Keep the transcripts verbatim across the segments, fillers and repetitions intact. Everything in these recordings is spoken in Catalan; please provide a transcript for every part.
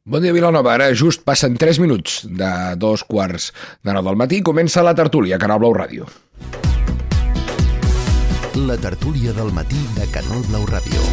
Bon dia, Vilanova. Ara just passen tres minuts de dos quarts de nou del matí. Comença la tertúlia, Canal Blau Ràdio. La tertúlia del matí de Canal Blau Ràdio.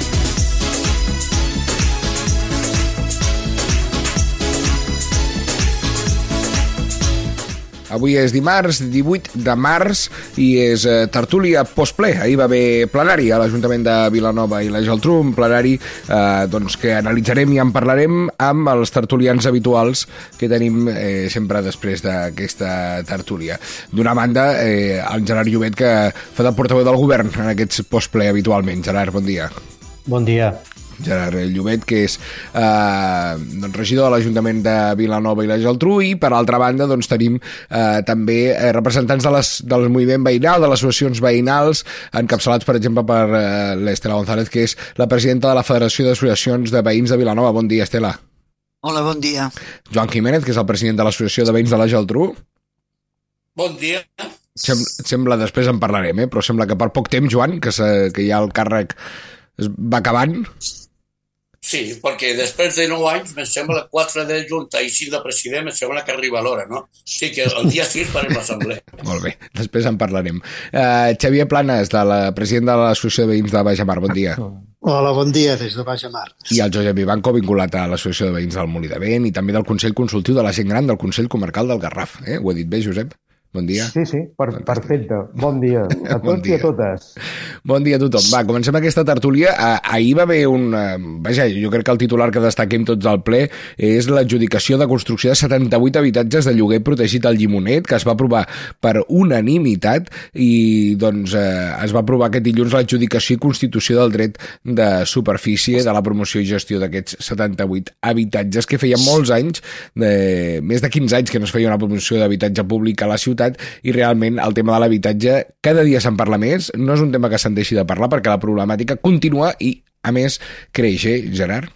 Avui és dimarts, divuit de març, i és eh, tertúlia postple. Ahir va haver plenari a l'Ajuntament de Vilanova i la Geltrú, un plenari eh, doncs, que analitzarem i en parlarem amb els tertulians habituals que tenim eh, sempre després d'aquesta tertúlia. D'una banda, eh, el Gerard Llobet, que fa de portaveu del govern en aquests postple habitualment. Gerard, bon dia. Bon dia. Gerard Llobet, que és eh, doncs, regidor de l'Ajuntament de Vilanova i la Geltrú, i per altra banda doncs, tenim eh, també eh, representants de les, del moviment veïnal, de les associacions veïnals, encapçalats per exemple per eh, l'Estela González, que és la presidenta de la Federació d'Associacions de Veïns de Vilanova. Bon dia, Estela. Hola, bon dia. Joan Jiménez, que és el president de l'Associació de Veïns de la Geltrú. Bon dia. Sem sembla, després en parlarem, eh? però sembla que per poc temps, Joan, que, que ja el càrrec es va acabant. Sí, perquè després de nou anys, me sembla, quatre de junta i cinc de president, me sembla que arriba l'hora, no? Sí, que el dia sis farem l'assemblea. Molt bé, després en parlarem. Uh, Xavier Planes, de la president de l'Associació de Veïns de Baix Mar, bon dia. Hola, bon dia des de Baix Mar. I el Josep Ivanco, vinculat a l'Associació de Veïns del Molí de Vent i també del Consell Consultiu de la Gent Gran del Consell Comarcal del Garraf. Eh? Ho he dit bé, Josep? Bon dia. Sí, sí, per, perfecte. Bon dia a tots bon dia. I a totes. Bon dia a tothom. Va, comencem aquesta tertúlia. Ah, ahir va haver un... Vaja, jo crec que el titular que destaquem tots al ple és l'adjudicació de construcció de setanta-vuit habitatges de lloguer protegit al Llimonet, que es va aprovar per unanimitat i doncs eh, es va aprovar aquest dilluns l'adjudicació i constitució del dret de superfície de la promoció i gestió d'aquests setanta-vuit habitatges que feien molts anys, de, més de quinze anys que no es feia una promoció d'habitatge públic a la ciutat, i realment el tema de l'habitatge cada dia se'n parla més, no és un tema que se'n deixi de parlar perquè la problemàtica continua i a més creix, eh, Gerard?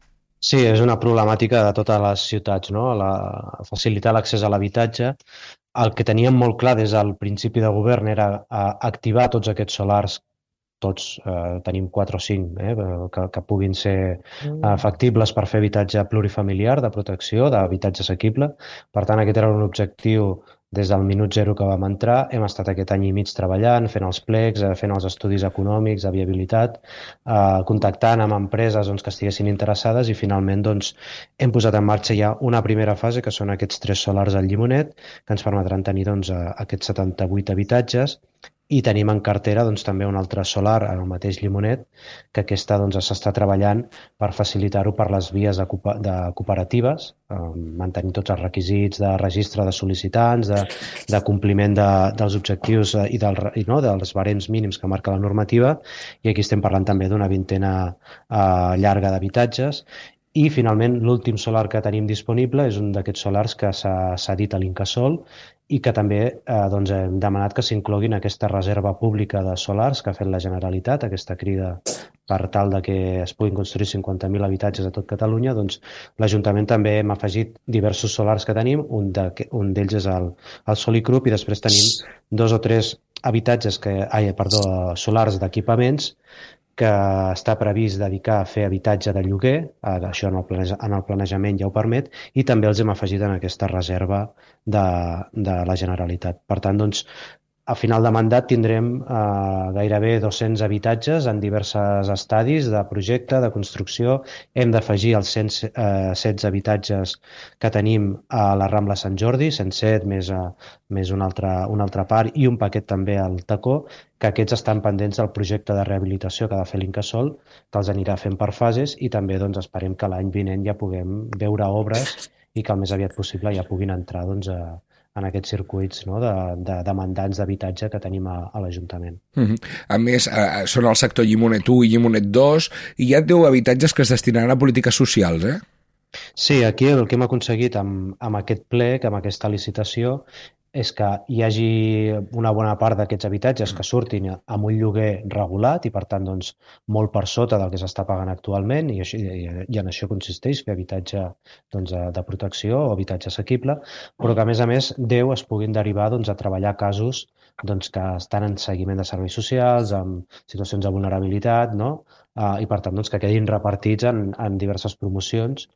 Sí, és una problemàtica de totes les ciutats, no? La, facilitar l'accés a l'habitatge. El que teníem molt clar des del principi de govern era activar tots aquests solars, tots eh, tenim quatre o cinc eh, que, que puguin ser factibles per fer habitatge plurifamiliar de protecció, d'habitatge assequible. Per tant, aquest era un objectiu des del minut zero que vam entrar. Hem estat aquest any i mig treballant, fent els plecs, fent els estudis econòmics, de viabilitat, eh, contactant amb empreses doncs, que estiguessin interessades, i finalment doncs, hem posat en marxa ja una primera fase, que són aquests tres solars al Llimonet, que ens permetran tenir doncs, aquests setanta-vuit habitatges. I tenim en cartera doncs, també un altre solar al mateix Llimonet, que aquesta doncs, s'està treballant per facilitar-ho per les vies de, de cooperatives, eh, mantenint tots els requisits de registre de sol·licitants, de, de compliment de, dels objectius i, del, i no, dels barems mínims que marca la normativa, i aquí estem parlant també d'una vintena eh, llarga d'habitatges. I finalment l'últim solar que tenim disponible és un d'aquests solars que s'ha cedit a l'Incasòl i que també eh, doncs, hem demanat que s'incloguin aquesta reserva pública de solars que ha fet la Generalitat, aquesta crida per tal de que es puguin construir cinquanta mil habitatges a tot Catalunya. Doncs l'Ajuntament també hem afegit diversos solars que tenim, un d'ells un és el, el Solicrup, i després tenim dos o tres habitatges que, ai, perdó, solars d'equipaments que està previst dedicar a fer habitatge de lloguer, això en el, planeja, en el planejament ja ho permet, i també els hem afegit en aquesta reserva de, de la Generalitat. Per tant, doncs, a final de mandat tindrem eh, gairebé dos-cents habitatges en diversos estadis de projecte, de construcció. Hem d'afegir els cent setze habitatges que tenim a la Rambla Sant Jordi, cent set més, a, més una, altra, una altra part, i un paquet també al Tacó, que aquests estan pendents del projecte de rehabilitació que ha de fer l'Incasòl, que els anirà fent per fases, i també doncs, esperem que l'any vinent ja puguem veure obres i que el més aviat possible ja puguin entrar doncs, a, en aquests circuits, no, de, de demandants d'habitatge que tenim a, a l'Ajuntament. Mm-hmm. A més, eh, són el sector Llimonet u i Llimonet dos, i hi ha deu habitatges que es destinaran a polítiques socials, eh? Sí, aquí el que hem aconseguit amb, amb aquest plec, amb aquesta licitació, és que hi hagi una bona part d'aquests habitatges que surtin amb un lloguer regulat i, per tant, doncs, molt per sota del que s'està pagant actualment, i, així, i, i en això consisteix fer habitatge doncs, de protecció o habitatge assequible, però que, a més a més, deu es puguin derivar doncs, a treballar casos doncs, que estan en seguiment de serveis socials, amb situacions de vulnerabilitat, no? Uh, i per tant doncs, que quedin repartits en, en diverses promocions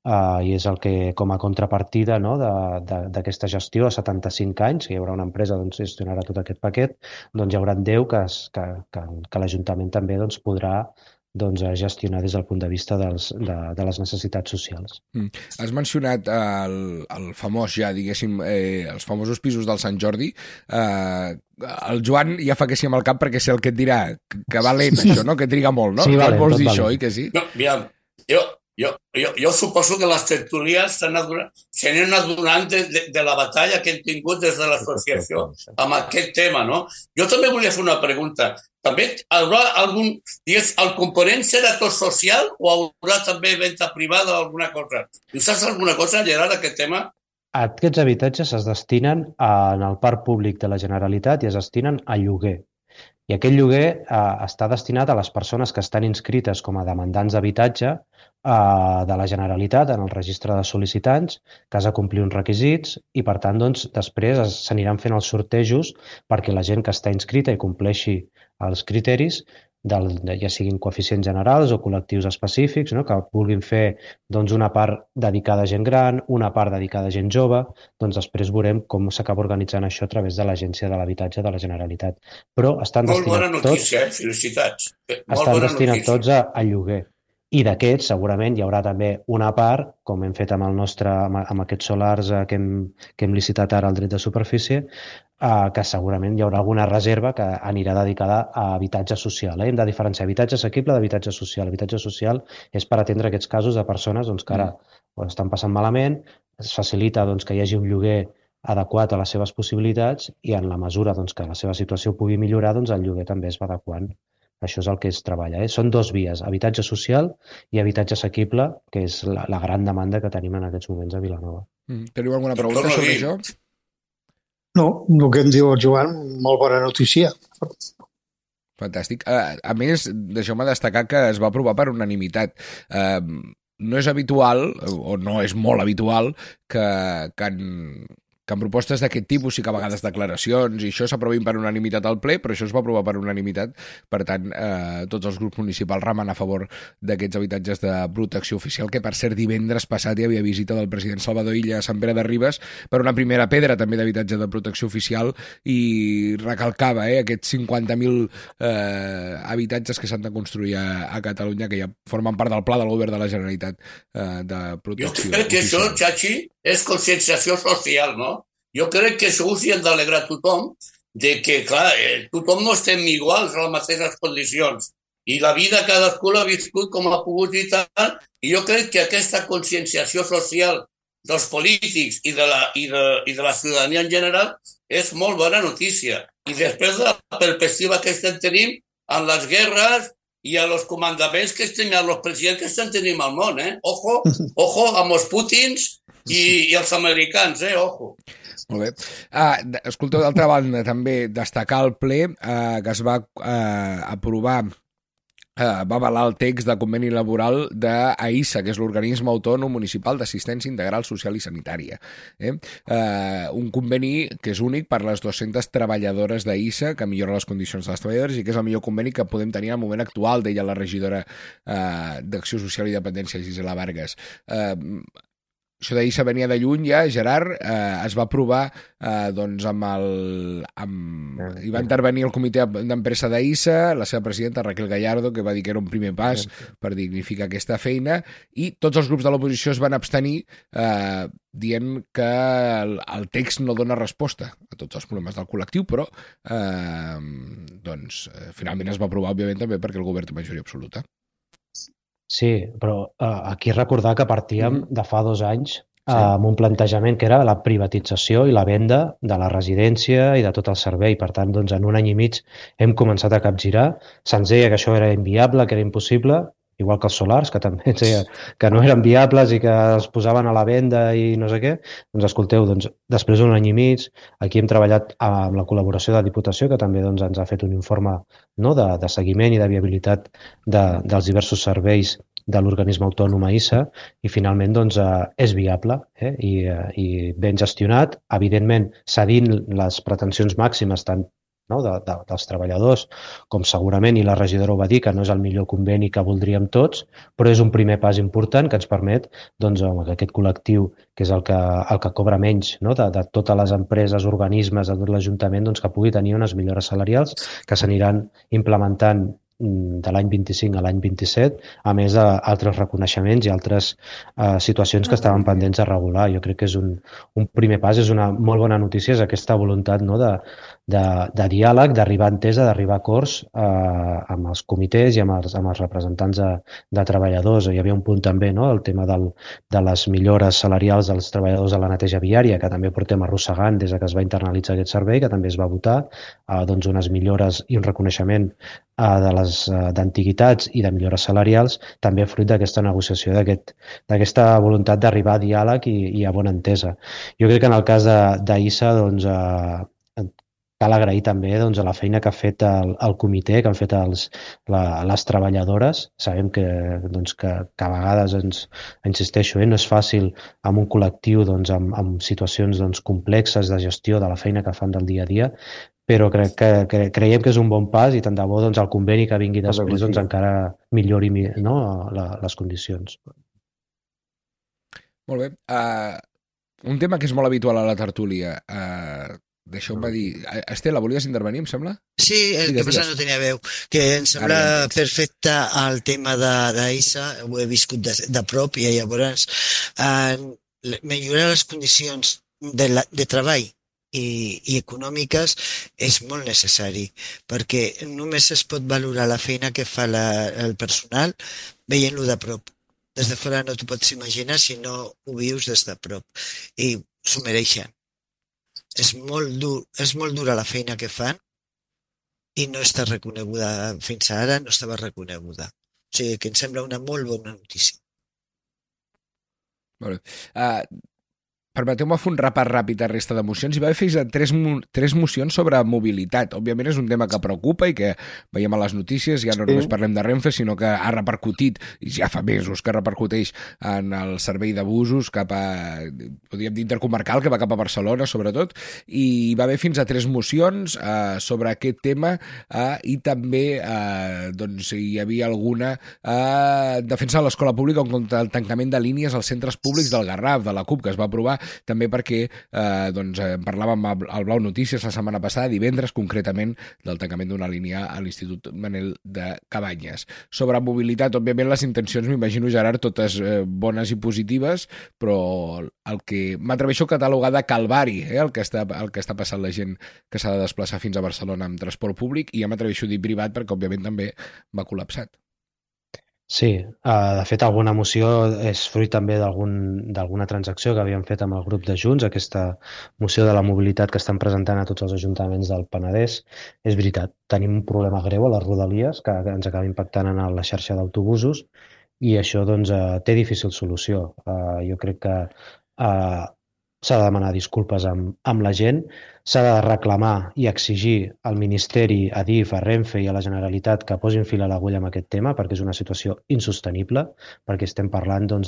uh, i és el que, com a contrapartida, no, d'aquesta gestió a setanta-cinc anys, que hi haurà una empresa que doncs, gestionarà tot aquest paquet, doncs hi haurà deu que, que, que, que l'Ajuntament també doncs, podrà doncs, gestionar des del punt de vista dels, de, de les necessitats socials. Mm. Has mencionat el, el famós, ja diguéssim, eh, els famosos pisos del Sant Jordi. Eh, el Joan ja fa que sí amb el cap perquè sé el que et dirà, que va lent això, no? Que triga molt, no? Sí, va lent, vols tot dir va això, lent. oi que sí? No, aviam, jo, jo, jo, jo suposo que les tertulies se n'han adonat de, de, de la batalla que hem tingut des de l'associació amb aquest tema, no? Jo també volia fer una pregunta. També haurà algun... Digues, el component serà tot social o haurà també venda privada o alguna cosa? Tu saps alguna cosa, Gerard, d'aquest tema? Aquests habitatges es destinen en el parc públic de la Generalitat i es destinen a lloguer. I aquest lloguer eh, està destinat a les persones que estan inscrites com a demandants d'habitatge eh, de la Generalitat en el registre de sol·licitants, que has de complir uns requisits i, per tant, doncs, després s'aniran fent els sortejos perquè la gent que està inscrita i compleixi els criteris, del, ja siguin coeficients generals o col·lectius específics, no? Que vulguin fer doncs, una part dedicada a gent gran, una part dedicada a gent jove, doncs després veurem com s'acaba organitzant això a través de l'Agència de l'Habitatge de la Generalitat. Però estan Molt bona destinats notícia, tots, eh? Felicitats. Molt estan bona destinats notícia. tots a, a lloguer. I d'aquests segurament hi haurà també una part, com hem fet amb el nostre, amb, amb aquests solars eh, que, hem, que hem licitat ara al dret de superfície, eh, que segurament hi haurà alguna reserva que anirà dedicada a habitatge social. Eh? Hem de diferenciar habitatge assequible d'habitatge social. Habitatge social és per atendre aquests casos de persones doncs, que ara mm. estan passant malament, es facilita doncs, que hi hagi un lloguer adequat a les seves possibilitats i en la mesura doncs, que la seva situació pugui millorar, doncs, el lloguer també es va adequant. Això és el que es treballa. Eh? Són dos vies, habitatge social i habitatge assequible, que és la, la gran demanda que tenim en aquests moments a Vilanova. Mm. Teniu alguna pregunta sobre això? No, el que em diu el Joan, molt bona notícia. Fantàstic. Uh, a més, deixeu-me destacar que es va aprovar per unanimitat. Uh, no és habitual, o no és molt habitual, que, que en... que en propostes d'aquest tipus sí que a vegades declaracions i això s'aprovin per unanimitat al ple, però això es va aprovar per unanimitat, per tant, eh, tots els grups municipals ramen a favor d'aquests habitatges de protecció oficial, que per cert divendres passat hi havia visita del president Salvador Illa a Sant Pere de Ribes per una primera pedra també d'habitatge de protecció oficial i recalcava eh, aquests cinquanta mil eh, habitatges que s'han de construir a, a Catalunya, que ja formen part del pla del govern de la Generalitat eh, de protecció oficial. Jo crec que oficial. això, Chachi, és conscienciació social, no? Jo crec que això ho s'hi han d'alegrar tothom, de que, clar, eh, tothom no estem iguals a les mateixes condicions. I la vida cadascú l'ha viscut com ha pogut i tal, i jo crec que aquesta conscienciació social dels polítics i de la, i de, i de la ciutadania en general és molt bona notícia. I després de la perspectiva que estem tenint en les guerres i a los comandaments que estem, a los presidents que estem tenint al món, eh? Ojo, ojo amb els Putins i, i els americans, eh? Ojo. Molt bé. Ah, escolteu, d'altra banda, també destacar el ple eh, que es va eh, aprovar, eh, va avalar el text de conveni laboral d'AISA, que és l'Organisme Autònom Municipal d'Assistència Integral Social i Sanitària. Eh? Eh, un conveni que és únic per les dues-centes treballadores d'AISA, que millora les condicions de les treballadores i que és el millor conveni que podem tenir al moment actual, deia la regidora eh, d'Acció Social i Dependència, Gisela Vargas. Eh, Això d'AISA venia de lluny ja, Gerard, eh, es va aprovar eh, doncs amb el... Amb, hi va intervenir el comitè d'empresa d'AISA, la seva presidenta Raquel Gallardo, que va dir que era un primer pas per dignificar aquesta feina, i tots els grups de l'oposició es van abstenir eh, dient que el, el text no dona resposta a tots els problemes del col·lectiu, però eh, doncs, finalment es va aprovar, òbviament, també perquè el govern té majoria absoluta. Sí, però uh, aquí recordar que partíem mm. de fa dos anys uh, sí. amb un plantejament que era la privatització i la venda de la residència i de tot el servei. Per tant, doncs, en un any i mig hem començat a capgirar. Se'ns deia que això era inviable, que era impossible, igual que els solars, que també ens deia que no eren viables i que es posaven a la venda i no sé què. Doncs escolteu, doncs, després d'un any i mig, aquí hem treballat amb la col·laboració de la Diputació, que també doncs, ens ha fet un informe no, de, de seguiment i de viabilitat de, dels diversos serveis de l'organisme autònom AISA i finalment doncs, eh, és viable eh, i, eh, i ben gestionat, evidentment cedint les pretensions màximes tant no? de, de, dels treballadors, com segurament, i la regidora ho va dir, que no és el millor conveni que voldríem tots, però és un primer pas important que ens permet doncs, que aquest col·lectiu, que és el que, el que cobra menys, no? de, de totes les empreses, organismes, de tot l'Ajuntament, doncs, que pugui tenir unes millores salarials que s'aniran implementant de l'any vint-i-cinc a l'any vint-i-set, a més d'altres reconeixements i altres eh, situacions que estaven pendents de regular. Jo crec que és un, un primer pas, és una molt bona notícia, és aquesta voluntat, no? de, de, de diàleg, d'arribar a entesa, d'arribar a acords eh, amb els comitès i amb els, amb els representants de, de treballadors. Hi havia un punt també, no? el tema del, de les millores salarials dels treballadors de la neteja viària, que també portem arrossegant des que es va internalitzar aquest servei, que també es va votar, eh, doncs unes millores i un reconeixement eh, de les d'antiguitats i de millores salarials, també fruit d'aquesta negociació, d'aquesta voluntat d'arribar a diàleg i, i a bona entesa. Jo crec que en el cas d'Aïssa, doncs, eh, cal agrair també doncs, a la feina que ha fet el, el comitè, que han fet els, la, les treballadores. Sabem que, doncs, que, que a vegades, ens, insisteixo, eh, no és fàcil amb un col·lectiu doncs, amb, amb situacions doncs, complexes de gestió de la feina que fan del dia a dia, però crec que, que creiem que és un bon pas i tant de bo doncs, el conveni que vingui després doncs, encara millori, no, la, les condicions. Molt bé. Uh, un tema que és molt habitual a la tertúlia. Uh, Deixeu-me dir... Estela, volies intervenir, em sembla? Sí, el digues, que passa no tenia veu. Que em sembla ah, perfecte el tema d'Aïssa, ho he viscut de, de prop i llavors uh, millorar les condicions de, la, de treball I, i econòmiques és molt necessari, perquè només es pot valorar la feina que fa la, el personal veient-lo de prop. Des de fora no t'ho pots imaginar si no ho vius des de prop. I s'ho mereixen. És molt dur, és molt dura la feina que fan i no està reconeguda. Fins ara no estava reconeguda. O sigui que em sembla una molt bona notícia. Molt bé. Uh... Permeteu-me fer un repàs ràpid a resta de mocions. Hi va haver fins a tres, tres mocions sobre mobilitat. Òbviament és un tema que preocupa i que veiem a les notícies, ja no sí. només parlem de Renfe, sinó que ha repercutit, i ja fa mesos que repercuteix en el servei de busos cap a, podríem dir, intercomarcal, que va cap a Barcelona, sobretot, i hi va haver fins a tres mocions eh, sobre aquest tema eh, i també eh, doncs, hi havia alguna eh, defensa de l'escola pública contra el tancament de línies als centres públics del Garraf, de la CUP, que es va aprovar també perquè eh, doncs, eh, parlàvem al Blau Notícies la setmana passada, divendres concretament, del tancament d'una línia a l'Institut Manel de Cabanyes. Sobre mobilitat, òbviament les intencions, m'imagino, Gerard, totes eh, bones i positives, però el que m'atreveixo a catalogar de calvari, eh, el, que està, el que està passant la gent que s'ha de desplaçar fins a Barcelona amb transport públic, i ja m'atreveixo a dir privat perquè òbviament també va col·lapsat. Sí, de fet alguna moció és fruit també d'alguna transacció que havíem fet amb el grup de Junts, aquesta moció de la mobilitat que estan presentant a tots els ajuntaments del Penedès. És veritat, tenim un problema greu a les Rodalies que ens acaba impactant en la xarxa d'autobusos i això doncs, té difícil solució. Jo crec que s'ha de demanar disculpes amb, amb la gent, s'ha de reclamar i exigir al Ministeri, a D I F, a Renfe i a la Generalitat que posin fil a l'agulla amb aquest tema perquè és una situació insostenible, perquè estem parlant doncs,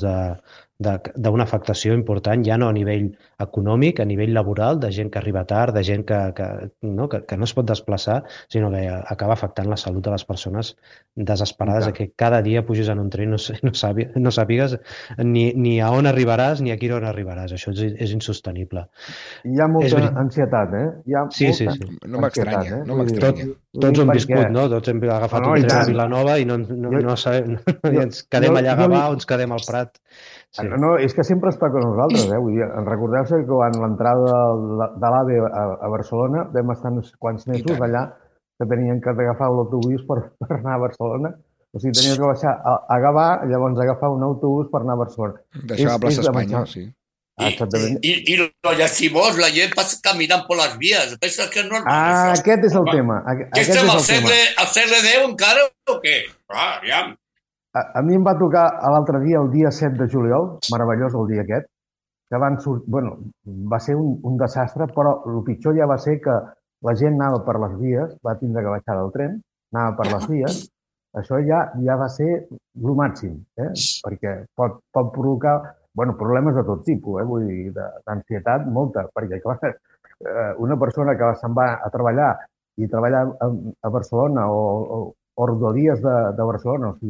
d'una afectació important ja no a nivell econòmic, a nivell laboral, de gent que arriba tard, de gent que, que, no, que, que no es pot desplaçar, sinó que acaba afectant la salut de les persones desesperades, que cada dia pugis en un tren i no, no, sàpigues, no sàpigues ni, ni a on arribaràs ni a quina hora arribaràs. Això és, és insostenible. Hi ha molta ansietat. Eh? Hi ha sí, sí, sí. No m'estranya, eh? no m'estranya. Tot, tots ho hem viscut, no? Tots hem agafat no, un tren a Vilanova i no, no, jo, no sabem, no, jo, ens quedem jo, allà a Gavà o ens quedem al Prat. Sí. No, no, és que sempre es toca a nosaltres, eh? Vull dir, recordeu-se que quan l'entrada de l'AVE a, a Barcelona vam estar uns quants mesos allà que tenien que agafar l'autobús per, per anar a Barcelona. O sigui, tenies que baixar a, a Gavà, llavors agafar un autobús per anar a Barcelona. Deixar a plaça Espanya, sí. Y, y, y lo llastimós, la gent passa caminant per les vies. Penses que no... Ah, això. Aquest és el tema. Que estem al segle, al segle deu encara o què? Ah, ja. A, a mi em va tocar l'altre dia, el dia set de juliol, meravellós el dia aquest, que van sortir... Bueno, va ser un, un desastre, però el pitjor ja va ser que la gent anava per les vies, va tindre que baixar del tren, anava per les vies, això ja ja va ser el màxim, eh? Perquè pot, pot provocar... Bueno, problemes de tot tipus, eh? Vull dir, d'ansietat molta, perquè clar, una persona que se'n va a treballar i treballar a, a Barcelona o, o, o Rodalies de, de Barcelona, o sigui,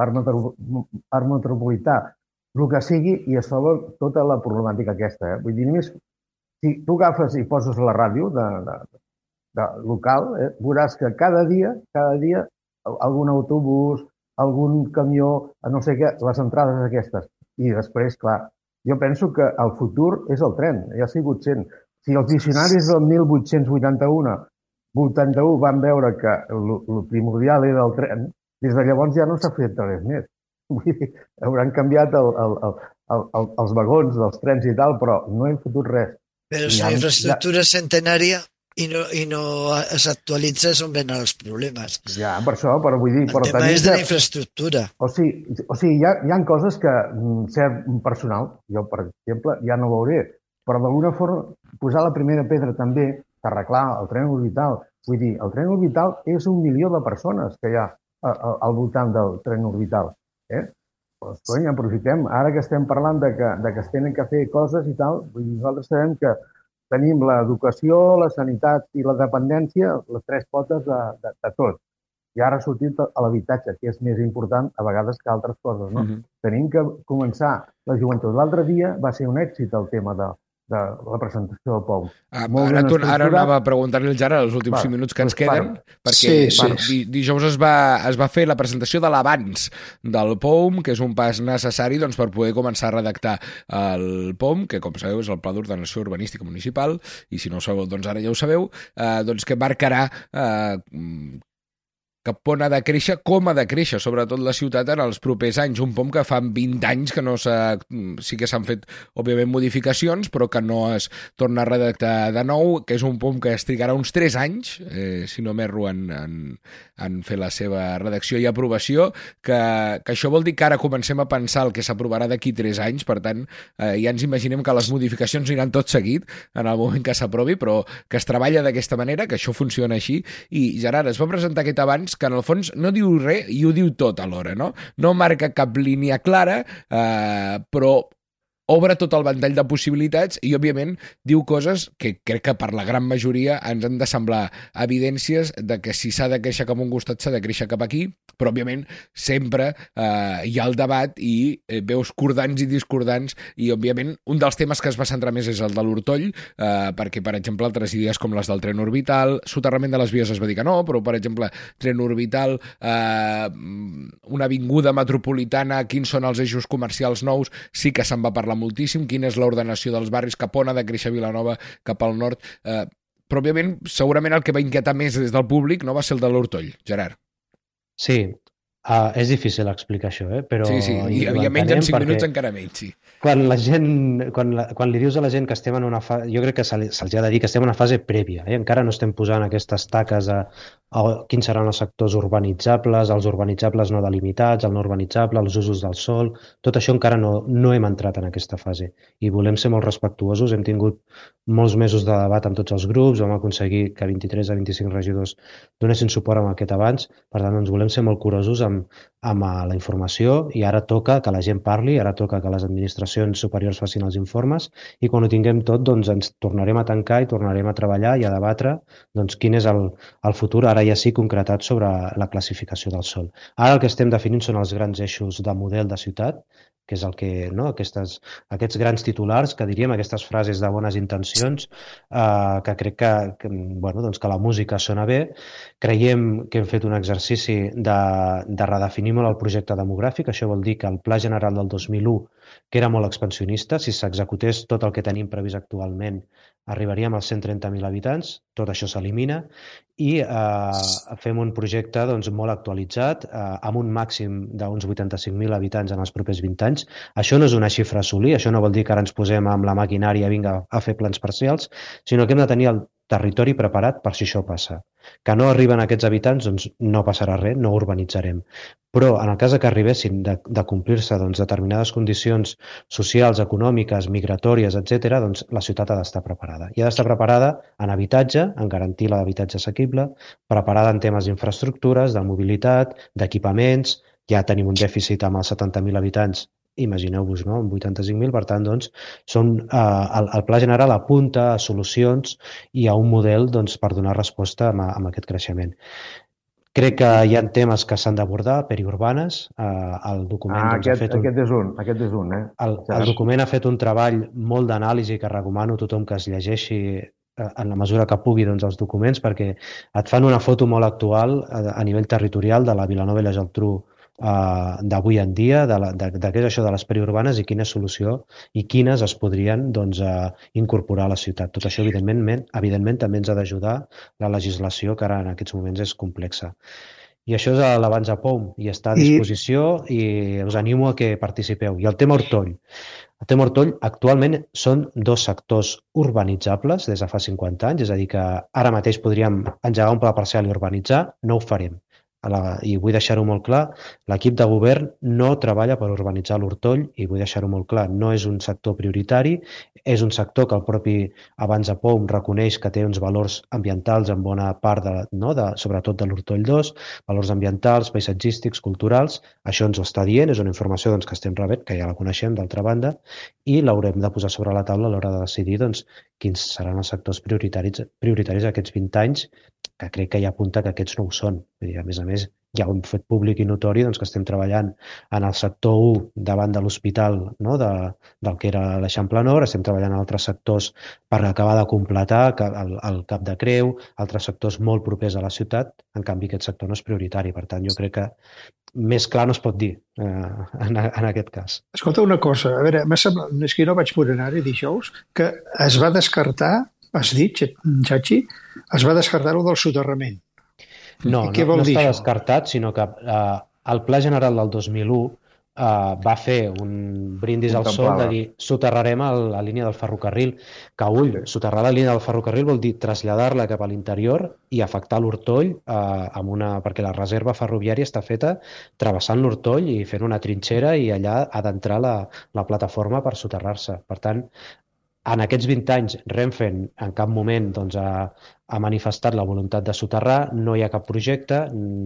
l'art metropolità, el que sigui, i es troba tota la problemàtica aquesta. Eh? Vull dir, només si tu agafes i poses la ràdio de, de, de local, eh, veuràs que cada dia, cada dia, algun autobús, algun camió, no sé què, les entrades aquestes. I després, clar, jo penso que el futur és el tren, ja ha sigut sent. Si els visionaris del mil vuit-cents vuitanta-u vuitanta-u van veure que el primordial era el tren, des de llavors ja no s'ha fet res més. Vull dir, hauran canviat el, el, el, el, els vagons dels trens i tal, però no hem fotut res. Però si la infraestructura és centenària i no, i no s'actualitza és on venen els problemes. Ja, per això, però vull dir... El tema és de la infraestructura. O sigui, o sigui hi, ha, hi ha coses que, cert personal, jo, per exemple, ja no veuré, però d'alguna forma posar la primera pedra també, arreglar el tren orbital. Vull dir, el tren orbital és un milió de persones que hi ha al voltant del tren orbital. Eh? Doncs, cony, aprofitem. Ara que estem parlant de que, de que es tenen que fer coses i tal, vull dir, nosaltres sabem que tenim l'educació, la sanitat i la dependència, les tres potes de, de, de tot. I ara ha sortit a l'habitatge, que és més important a vegades que altres coses. No? Uh-huh. Tenim que començar la joventut. L'altre dia va ser un èxit el tema de, de la presentació del P O M. Ah, ara, tu, ara anava a preguntar-li al Gerard els últims va, cinc minuts que ens queden, va. perquè sí, sí. Di, dijous es va, es va fer la presentació de l'abans del P O M, que és un pas necessari doncs, per poder començar a redactar el P O M, que com sabeu és el Pla d'Ordenació Urbanística Municipal, i si no ho sabeu, doncs ara ja ho sabeu, eh, doncs que marcarà eh, cap on ha de créixer, com ha de créixer, sobretot la ciutat en els propers anys. Un P O M que fa vint anys que no s'ha... Sí que s'han fet, òbviament, modificacions, però que no es torna a redactar de nou, que és un P O M que es trigarà uns tres anys, eh, si no m'erro, en, en, en fer la seva redacció i aprovació, que, que això vol dir que ara comencem a pensar el que s'aprovarà d'aquí tres anys, per tant, eh, ja ens imaginem que les modificacions aniran tot seguit en el moment que s'aprovi, però que es treballa d'aquesta manera, que això funciona així. I Gerard, es va presentar aquest abans que en el fons no diu res i ho diu tot alhora, no? No marca cap línia clara, eh, però obre tot el ventall de possibilitats i, òbviament, diu coses que crec que per la gran majoria ens han de semblar evidències de que si s'ha de créixer cap a un costat s'ha de créixer cap aquí, però, òbviament, sempre eh, hi ha el debat i eh, veus cordants i discordants i, òbviament, un dels temes que es va centrar més és el de l'Hortoll, eh, perquè, per exemple, altres idees com les del tren orbital, soterrament de les vies es va dir que no, però, per exemple, tren orbital, eh, una avinguda metropolitana, quins són els eixos comercials nous, sí que se'n va parlar moltíssim, quina és l'ordenació dels barris, cap on ha de créixer Vilanova, cap al nord. Eh, però, òbviament, segurament el que va inquietar més des del públic no va ser el de l'Hortoll, Gerard. Sí, uh, és difícil explicar això, eh? Però sí, sí, i, i menys en cinc minuts encara menys, sí. Quan la gent, quan, la, quan li dius a la gent que estem en una fase, jo crec que se'ls ha de dir que estem en una fase prèvia, eh? Encara no estem posant aquestes taques a, a quins seran els sectors urbanitzables, els urbanitzables no delimitats, el no urbanitzable, els usos del sòl, tot això encara no, no hem entrat en aquesta fase i volem ser molt respectuosos, hem tingut molts mesos de debat amb tots els grups, vam aconseguir que vint-i-tres a vint-i-cinc regidors donessin suport amb aquest abans, per tant ens volem ser molt curosos amb, amb la informació i ara toca que la gent parli, ara toca que les administracions superiors facin els informes i quan ho tinguem tot doncs ens tornarem a tancar i tornarem a treballar i a debatre doncs, quin és el, el futur, ara ja sí concretat sobre la classificació del sòl. Ara el que estem definint són els grans eixos de model de ciutat, que és el que, no, aquestes, aquests grans titulars que diríem, aquestes frases de bones intencions, eh, que crec que, que, bueno, doncs que la música sona bé. Creiem que hem fet un exercici de, de redefinir molt el projecte demogràfic, això vol dir que el Pla General del dos mil u, que era molt expansionista, si s'executés tot el que tenim previst actualment, arribaríem als cent trenta mil habitants, tot això s'elimina, i eh, fem un projecte doncs, molt actualitzat, eh, amb un màxim d'uns vuitanta-cinc mil habitants en els propers vint anys. Això no és una xifra a assolir, això no vol dir que ara ens posem amb la maquinària vinga, a fer plans parcials, sinó que hem de tenir el territori preparat per si això passa. Que no arriben aquests habitants, doncs no passarà res, no urbanitzarem. Però en el cas que arribessin de, de complir-se doncs, determinades condicions socials, econòmiques, migratòries, etcètera, doncs la ciutat ha d'estar preparada. I ha d'estar preparada en habitatge, en garantir l'habitatge assequible, preparada en temes d'infraestructures, de mobilitat, d'equipaments, ja tenim un dèficit amb els setanta mil habitants imagineu-vos, no? Amb vuitanta-cinc mil, per tant, doncs, són, eh, el, el Pla General apunta a solucions i a un model doncs, per donar resposta a, a aquest creixement. Crec que hi ha temes que s'han d'abordar, periurbanes, eh, el document... Ah, doncs, aquest, ha fet un, aquest és un, aquest és un, eh? el, el document ha fet un treball molt d'anàlisi que recomano a tothom que es llegeixi en la mesura que pugui doncs, els documents, perquè et fan una foto molt actual a, a nivell territorial de la Vilanova i la Geltrú eh, d'avui en dia, de, la, de, de què és això de les periurbanes i quina solució i quines es podrien doncs, eh, incorporar a la ciutat. Tot això, evidentment, evidentment també ens ha d'ajudar la legislació, que ara en aquests moments és complexa. I això és l'Avanç a P O M, i està a disposició i us animo a que participeu. I el tema Hortoll. El tema Hortoll actualment són dos sectors urbanitzables des de fa cinquanta anys, és a dir, que ara mateix podríem engegar un pla parcial i urbanitzar, no ho farem. La, i vull deixar-ho molt clar, l'equip de govern no treballa per urbanitzar l'Hortoll i vull deixar-ho molt clar, no és un sector prioritari, és un sector que el propi Avanç a P O M reconeix que té uns valors ambientals en bona part, de, no, de, sobretot de l'Hortoll dos, valors ambientals, paisatgístics, culturals, això ens ho està dient, és una informació doncs, que estem rebent, que ja la coneixem d'altra banda, i l'haurem de posar sobre la taula a l'hora de decidir doncs, quins seran els sectors prioritaris, prioritaris aquests vint anys, que crec que ja apunta que aquests no ho són. I a més a més, ja ho hem fet públic i notori doncs, que estem treballant en el sector u davant de l'hospital, no? de, del que era l'Eixample Nord, estem treballant en altres sectors per acabar de completar el, el Cap de Creu, altres sectors molt propers a la ciutat, en canvi aquest sector no és prioritari. Per tant, jo crec que més clar no es pot dir eh, en, en aquest cas. Escolta una cosa, a veure, m'ha semblat, és que no vaig poder anar-hi dijous, que es va descartar, has dit, Chachi, es va descartar-ho del soterrament. No, no, no està això? descartat, sinó que eh, el Pla General del dos mil u eh, va fer un brindis al sol de dir soterrarem el, la línia del ferrocarril, que ull, soterrar la línia del ferrocarril vol dir traslladar-la cap a l'interior i afectar l'Hortoll eh, amb una, perquè la reserva ferroviària està feta travessant l'Hortoll i fent una trinxera i allà ha d'entrar la, la plataforma per soterrar-se. Per tant, en aquests vint anys, Renfe en cap moment doncs, ha, ha manifestat la voluntat de soterrar, no hi ha cap projecte,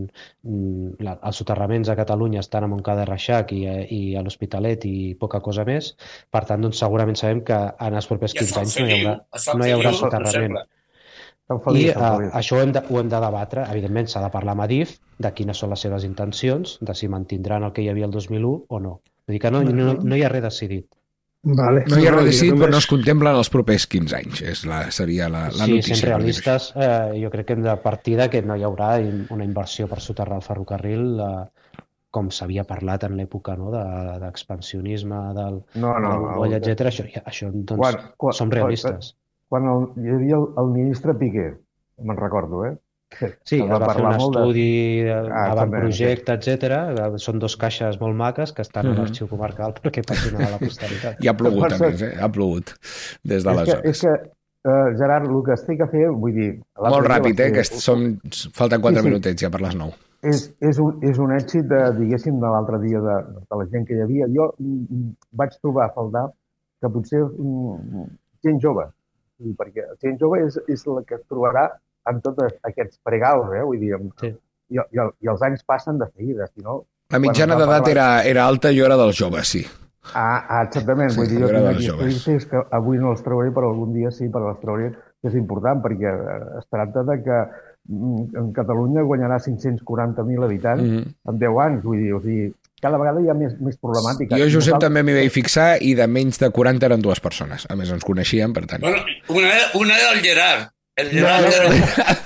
els soterraments a Catalunya estan a Montcada i Reixac i, i a l'Hospitalet i poca cosa més, per tant, doncs, segurament sabem que en els propers quinze anys no hi haurà, no hi haurà soterrament. I uh, això ho hem, de, ho hem de debatre, evidentment s'ha de parlar amb Adif de quines són les seves intencions, de si mantindran el que hi havia el dos mil u o no. Vull dir que no, no, no hi ha res decidit. Vale. No hi ha res decidit, però no es contemplen els propers quinze anys. És la, seria la, la sí, notícia. Sí, sent realistes, eh, jo crec que hem de partir de que no hi haurà una inversió per soterrar el ferrocarril eh, com s'havia parlat en l'època no, d'expansionisme, de, del, no, no, de la bombolla, el... etcètera. Això, això doncs, quan, quan, som realistes. Quan el, hi havia el, el ministre Piqué, me'n recordo, eh? Sí, es va, va fer un estudi, de... ah, avantprojecte, etcètera. Són dos caixes molt maques que estan mm -hmm. a l'arxiu comarcal perquè passin a la posteritat. I ha plogut, a més, eh? Ha plogut des d'aleshores. És que, uh, Gerard, el que estic a fer, vull dir... Molt ràpid, eh? Que som... falten quatre sí, sí. minutets ja per les nou. És, és, un, és un èxit, de, diguéssim, de l'altre dia de, de la gent que hi havia. Jo mm, vaig trobar a faltar que potser mm, gent jove, perquè gent jove és, és la que es trobarà amb tots aquests pregals, eh? Vull dir, sí. i, i, i els anys passen de seguida, si no... La mitjana d'edat era, era alta i jo era dels joves, sí. Ah, ah exactament, sí, vull dir, jo tinc aquí estadístics que avui no els trauré, però algun dia sí, però els trauré, que és important, perquè es tracta de que en Catalunya guanyarà cinc-cents quaranta mil habitants mm -hmm. en deu anys, vull dir, o sigui, cada vegada hi ha més, més problemàtica. Jo, Josep, Nosaltres... també m'hi vaig fixar i de menys de quaranta eren dues persones. A més, ens coneixíem, per tant... Bueno, una, una era el Gerard. El Gerard no, no,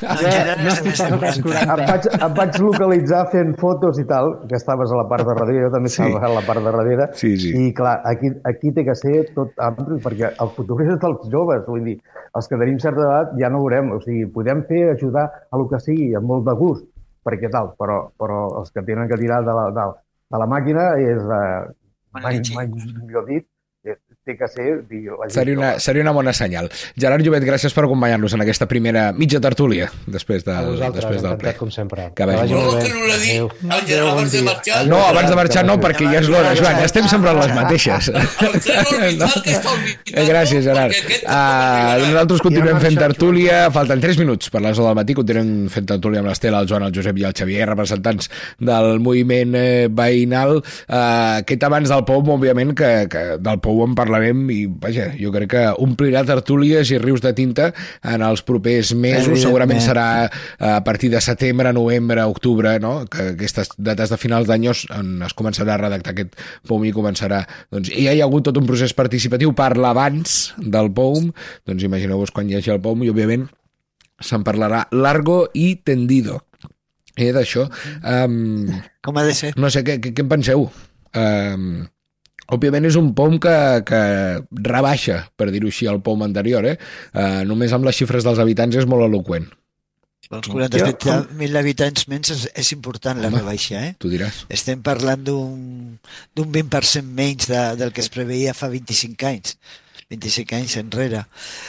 no, em, vaig, em vaig localitzar fent fotos i tal, que estaves a la part de darrere, jo també estava sí. a la part de darrere, sí, sí. i clar, aquí, aquí té que ser tot ampli, perquè el futur és dels joves, vull dir, els que tenim certa edat ja no veurem, o sigui, podem fer, ajudar a lo que sigui, amb molt de gust, perquè tal, però, però els que tenen que tirar de la, de, de la màquina és, eh, mai, mai millor dit, té que ser... Dir, la gent Seria una, jove. seria una bona senyal. Gerard Llobet, gràcies per acompanyar-nos en aquesta primera mitja tertúlia després, de, A vosaltres, després del ple. encantat com sempre. Que vagi vagi molt No, bé. que no l'he dit. Adéu. El Gerard abans de marxar. No, abans de marxar no, perquè ja és l'hora, Joan, estem sempre en les mateixes. El tren orbital que està orbitant. Eh, Gràcies, Gerard. Perquè aquest Uh, no nosaltres continuem Ja ha fent marxat, tertúlia, falten tres minuts per les nou del matí, continuem fent tertúlia amb l'Estela, el Joan, el Josep i el Xavier, representants del moviment eh, veïnal. Uh, aquest abans del P O M, òbviament, que, que del P O M en parlarem i, vaja, jo crec que omplirà tertúlies i rius de tinta en els propers mesos. Segurament serà a partir de setembre, novembre, octubre, no? Que aquestes dates de finals d'any on es començarà a redactar aquest P O M i començarà... Doncs ja hi ha hagut tot un procés participatiu per l'abans del P O M, doncs imagineu-vos quan hi hagi el P O M i, òbviament, se'n parlarà largo i tendido. Eh, d'això. Um, Com ha de ser? no sé, què, què, què en penseu? Um, òbviament és un P O M que, que rebaixa, per dir-ho així, el P O M anterior. Eh? Uh, només amb les xifres dels habitants és molt eloqüent. Els quaranta-set mil habitants menys és, és important la rebaixa, eh? Tu diràs. Estem parlant d'un d'un vint per cent menys de, del que es preveia fa vint-i-cinc anys, vint-i-cinc anys enrere.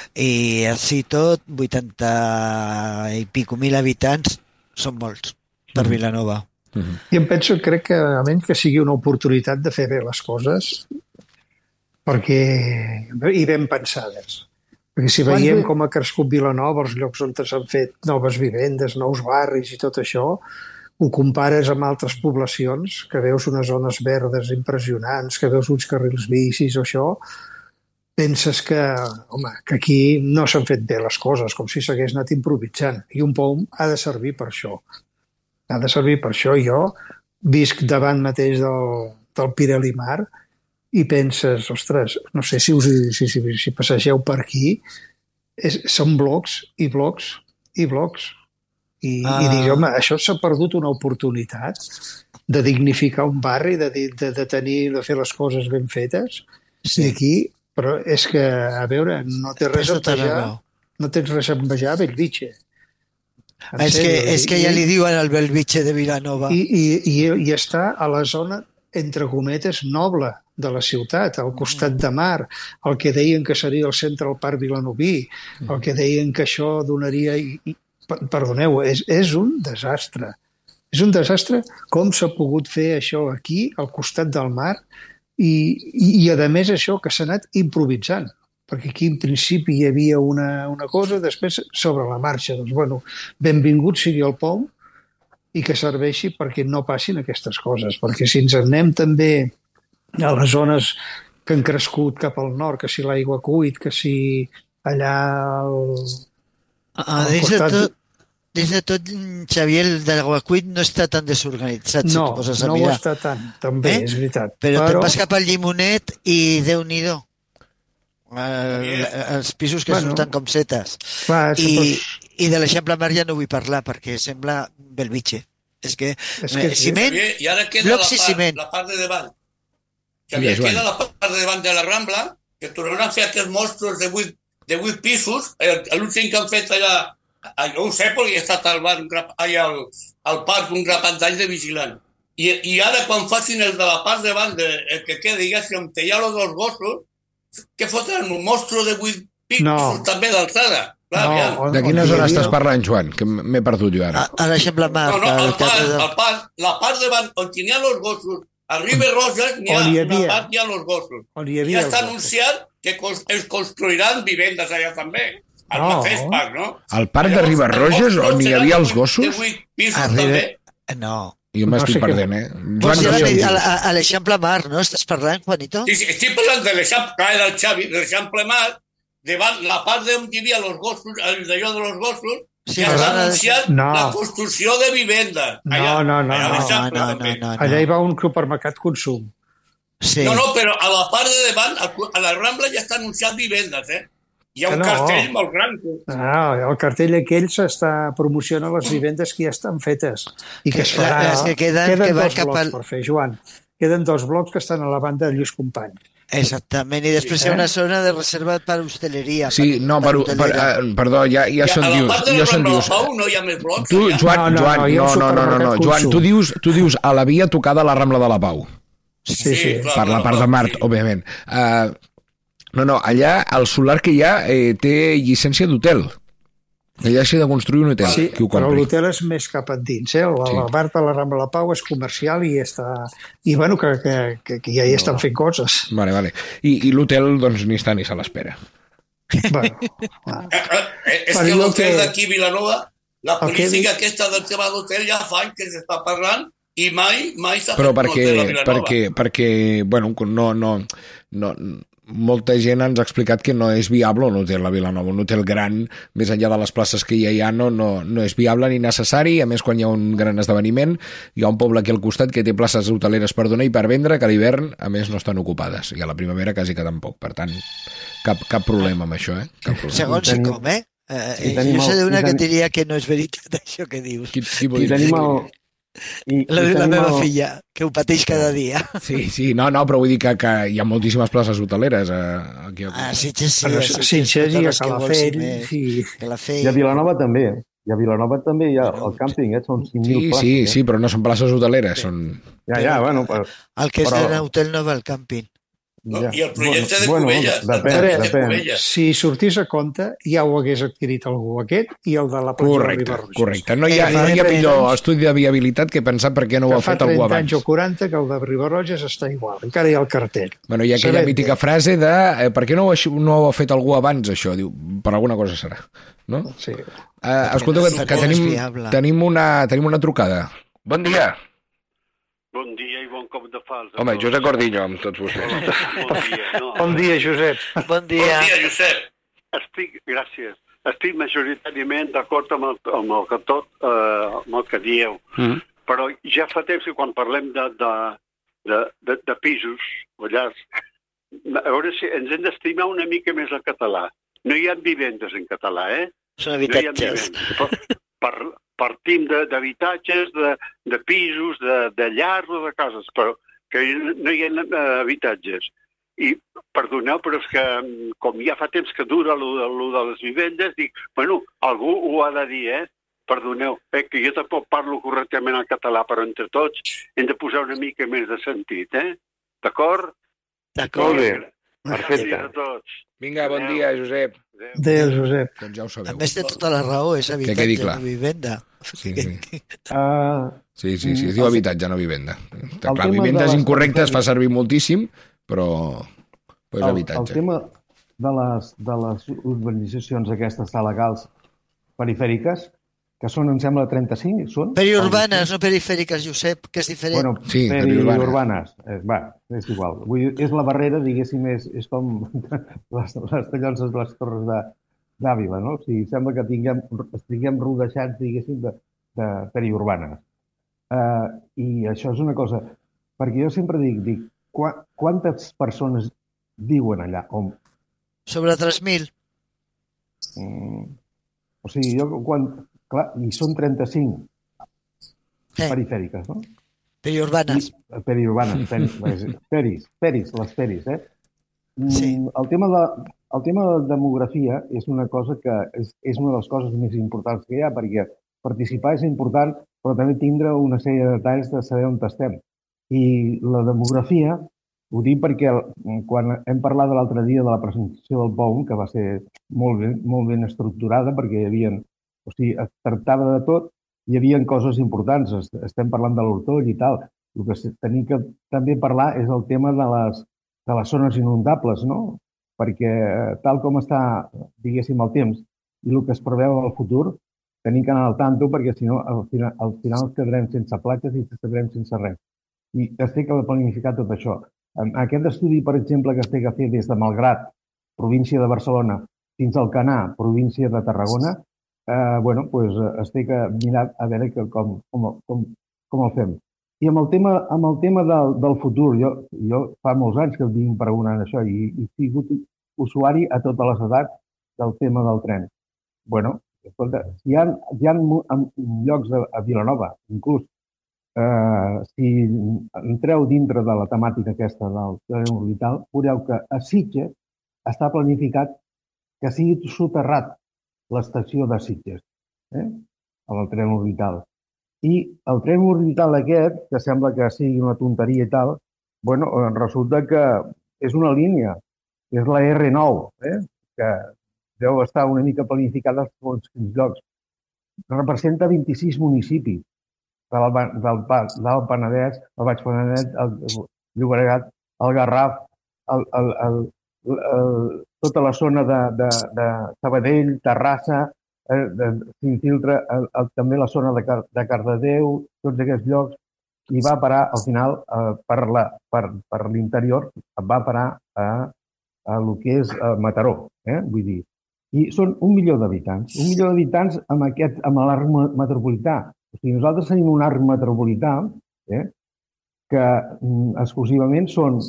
I així tot, vuitanta i pico mil habitants són molts per Vilanova. Uh-huh. I em penso, crec que almenys que sigui una oportunitat de fer bé les coses perquè i ben pensades. Perquè si veiem com ha crescut Vilanova, els llocs on s'han fet noves vivendes, nous barris i tot això, ho compares amb altres poblacions, que veus unes zones verdes impressionants, que veus uns carrils bicis o això, penses que, home, que aquí no s'han fet bé les coses, com si s'hagués anat improvisant. I un P O M ha de servir per això. Ha de servir per això. Jo visc davant mateix del, del Pirelli Mar i penses, ostres, no sé si, us, si, si, si passegeu per aquí, és, són blocs i blocs i blocs. I, ah. i dic, home, això s'ha perdut una oportunitat de dignificar un barri, de, de, de tenir, de fer les coses ben fetes. Sí. I aquí, però és que, a veure, no té res a envejar, no tens res a envejar a Bellvitge. És que, és que ja li diuen al Bellvitge de Vilanova. I, i, i, i està a la zona, entre cometes, noble de la ciutat, al costat de mar, el que deien que seria el Central Park vilanoví, el que deien que això donaria... I, i, perdoneu, és, és un desastre. És un desastre com s'ha pogut fer això aquí, al costat del mar, i, i, i a més això que s'ha anat improvisant, perquè aquí en principi hi havia una, una cosa, després sobre la marxa, doncs bueno, benvingut sigui el P O M i que serveixi perquè no passin aquestes coses, perquè si ens anem també a les zones que han crescut cap al nord, que si l'aigua cuit, que si allà al, ah, al des costat... De tot, des de tot, Xavier, el de l'Aguacuit no està tan desorganitzat, no, si t'ho poses a no mirar. No ho està tant, també, eh? És veritat. Però, però... te'n vas cap al Llimonet i Déu-n'hi-do. El, els pisos que bueno, surten com setes. Clar, I, pot... I de l'Eixample Mar ja no vull parlar, perquè sembla Bellvitge. És que, és que ciment, sí. I ara queda blocs la i part, ciment. La part de davant. Xavier, queda la part de davant de la Rambla, que tornaran a fer aquests monstres de vuit, de vuit pisos, l'últim que han fet allà, jo ho sé perquè he estat al, bar, allà al, al parc un grapat d'anys de vigilant. I, I ara quan facin el de la part de davant, de, el que queda, diguéssim, que hi ha els dos gossos, què fotran? Un monstre de vuit pisos no. també d'alçada. No, de quina zona estàs parlant, Joan? Que m'he perdut jo ara. A, a l'Eixample Mar. No, no, el parc, el parc, la part de davant, on hi ha els gossos, a Ribe Roses n'hi ha una part hi ha els gossos. Ja està anunciat que es construiran vivendes allà també. Al no. mateix parc, no? Al parc de Ribe Roses, on hi havia els gossos? De vuit pisos també. No. Jo m'estic no sé perdent, eh? Joan, no sé a, a, a l'Eixample Mar, no? Estàs parlant, Juanito? Sí, sí, estic parlant de l'Eixample, del Xavi, de l'Eixample Mar, davant la part on hi havia els gossos, d'allò de los gossos, sí, ja s'ha anunciat no. la construcció de vivenda. Allà, no, no, no. Allà, no, no, no, no, no. Allà hi va un supermercat consum. Sí. No, no, però a la part de davant, a la Rambla ja està anunciat vivendes, eh? Hi ha un no. cartell molt gran. No, el cartell aquell s'està promociona les vivendes que ja estan fetes i que es farà. Les que queden, queden que dos cap blocs al... per fer, Joan. Queden dos blocs que estan a la banda de Lluís Company. Exactament, i després hi ha una zona de reserva per hostaleria. Sí, per, no, per, per, uh, perdó, ja, ja són dius. A la part de la Rambla Pau no hi ha més blocs. Tu, Joan, no, no, Joan, no, no, no, no, no, Joan, tu dius, tu dius a la via tocada a la Rambla de la Pau. Sí, sí. Per la part de Mart, òbviament. Uh, no, no, allà el solar que hi ha eh, té llicència d'hotel. Allà s'ha de construir un hotel. Sí, qui ho però compri. l'hotel és més cap endins, eh? La, Sí. la part de la Rambla de Pau és comercial i està... I bueno, que, que, que, que ja hi estan fent coses. Vale, vale. I, i l'hotel, doncs, ni està ni se l'espera. Bueno, Eh, eh, és Per que allò l'hotel que- d'aquí a Vilanova, la El que política dic- aquesta del tema d'hotel ja fa anys que s'està parlant i mai mai s'ha Però fet un perquè, hotel a Vilanova. perquè, perquè bueno, no, no, no, molta gent ens ha explicat que no és viable un hotel a Vilanova. Un hotel gran, més enllà de les places que ja hi ha, no, no, no és viable ni necessari. A més, quan hi ha un gran esdeveniment, hi ha un poble aquí al costat que té places hoteleres per donar i per vendre, que a l'hivern, a més, no estan ocupades. I a la primavera quasi que tampoc. Per tant, cap, cap problema amb això, eh? Cap problema. Segons i tenim- com, eh? eh i tenim jo sé el- d'una i que tenim- diria que no és veritat això que dius. Qui, qui I tenim el... I, La, i la tenim meva el- filla, que ho pateix cada dia. Sí, sí, no, no, però vull dir que, que hi ha moltíssimes places hoteleres eh, aquí al Ah, costat. sí, sí, sí. Però sí, sí, Sitges i a totes les que vols, Calafell, sí, sí. Que la I a Vilanova també. I a Vilanova també hi ha Bueno, el càmping, eh? Són cinc Sí, mil places. sí, eh? sí, però no són places hoteleres, són... Ja, ja, bueno, però... El que és però- de l'hotel no va al càmping. No, Ja. I el projecte de Bueno, Cubelles, el depèn, projecte de depèn. Cubelles. Si sortís a compte, ja ho hagués adquirit algú, aquest i el de la platja de Correcte, Ribarroges. correcte. No hi ha, Eh, no hi ha fa millor trenta estudi de viabilitat que pensar per què no ho Que ha fa fet algú trenta abans. anys o quaranta que el de Ribarroges està igual. Encara hi ha el cartell. Bueno, hi ha aquella Sabent mítica que- frase de eh, per què no ho, ha- no ho ha fet algú abans, això? Diu, per alguna cosa serà, no? Sí. Uh, escolta, que, que no és tenim, viable. tenim, una, tenim una trucada. Bon dia. Bon dia i bon cop de falç. a Home, tots. Josep Cordillo, amb tots vostès. Bon dia. No, Bon dia, Josep. Bon Bon dia. dia, Josep. estic, gràcies. Estic majoritàriament d'acord amb, el, amb el que tot, eh, amb el que dieu. Mm. Però ja fa temps que quan parlem de, de, de, de, de pisos o llars, a veure si ens hem d'estimar una mica més el català. No hi ha vivendes en català, eh? Són No hi ha habitatges. vivendes. Per, per, partim de- d'habitatges, de, de pisos, de, de llars o de cases, però que no hi ha eh, habitatges. I, perdoneu, però és que mm, com ja fa temps que dura lo, de- lo de les vivendes, dic, bueno, algú ho ha de dir, eh? Perdoneu, eh, que jo tampoc parlo correctament el català, però entre tots hem de posar una mica més de sentit, eh? D'acord? D'acord. Molt bé. Perfecte. A tots. Vinga, bon dia, Josep. Adéu. Adéu, Josep. Doncs ja ho A sabeu. més té tota la raó, és quedi habitatge, clar. no vivenda. Sí, sí. Uh, Sí, sí, sí, es Mm, diu el- habitatge, no vivenda. Està el clar, tema vivendes de les incorrectes es fa perifèries- servir moltíssim, però, però és el, el habitatge. tema de les, de les urbanitzacions aquestes tan legals perifèriques, que són, em sembla, trenta-cinc, són? Periurbanes, no perifèriques, Josep, que és diferent. Bueno, Sí, periurbanes. Eh, va, és igual. Vull dir, és la barrera, diguéssim, és, és com les, les tallonses de les torres de, d'Àvila, no? O sigui, sembla que tinguem, estiguem rodejats, diguéssim, de, de periurbanes. Uh, I això és una cosa... Perquè jo sempre dic, dic qua, quantes persones viuen allà? On, Sobre tres mil. mm, o sigui, jo quan... Clar, i són trenta-cinc Eh, perifèriques, no? periurbanes. I, periurbanes, peris, peris, peris, les peris, eh? Mm, Sí. El tema de, el tema de la demografia és una cosa que és, és una de les coses més importants que hi ha, perquè participar és important, però també tindre una sèrie de detalls de saber on estem. I la demografia, ho dic perquè quan hem parlat l'altre dia de la presentació del P O U M, que va ser molt ben, molt ben estructurada, perquè hi havia, o sigui, es tractava de tot, hi havia coses importants, estem parlant de l'hortoll i tal. El que tenim que també parlar és el tema de les, de les zones inundables, no? Perquè tal com està, diguéssim, el temps i el que es preveu al futur, tenim que anar al tanto perquè si no al final, al final ens quedarem sense platges i ens quedarem sense res. I es té que planificar tot això. Aquest estudi, per exemple, que es té que fer des de Malgrat, província de Barcelona, fins al Canà, província de Tarragona, eh, bueno, pues, es té que mirar a veure que com, com, com, com el fem. I amb el tema, amb el tema del, del futur, jo, jo fa molts anys que em vinc preguntant això i, i he sigut usuari a totes les edats del tema del tren. Bueno, escolta, si hi ha, hi ha llocs de, a Vilanova, inclús, eh, si entreu dintre de la temàtica aquesta del tren orbital, veureu que a Sitges està planificat que sigui soterrat l'estació de Sitges, eh? amb el tren orbital. I el tren orbital aquest, que sembla que sigui una tonteria i tal, bueno, resulta que és una línia, és la erre nou, eh? que deu estar una mica planificada en tots els llocs. Representa vint-i-sis municipis del, del, del Penedès, el Baix Penedès, el Llobregat, el Garraf, el, el, el, el, tota la zona de, de, de Sabadell, Terrassa, eh, s'infiltra també la zona de, de Cardedeu, tots aquests llocs, i va parar, al final, eh, per, la, per, per l'interior, va parar a, a el que és a Mataró, eh? Vull dir. I són un milió d'habitants. Un milió d'habitants amb, aquest, amb l'arc metropolità. O sigui, nosaltres tenim un arc metropolità eh? que mm, exclusivament són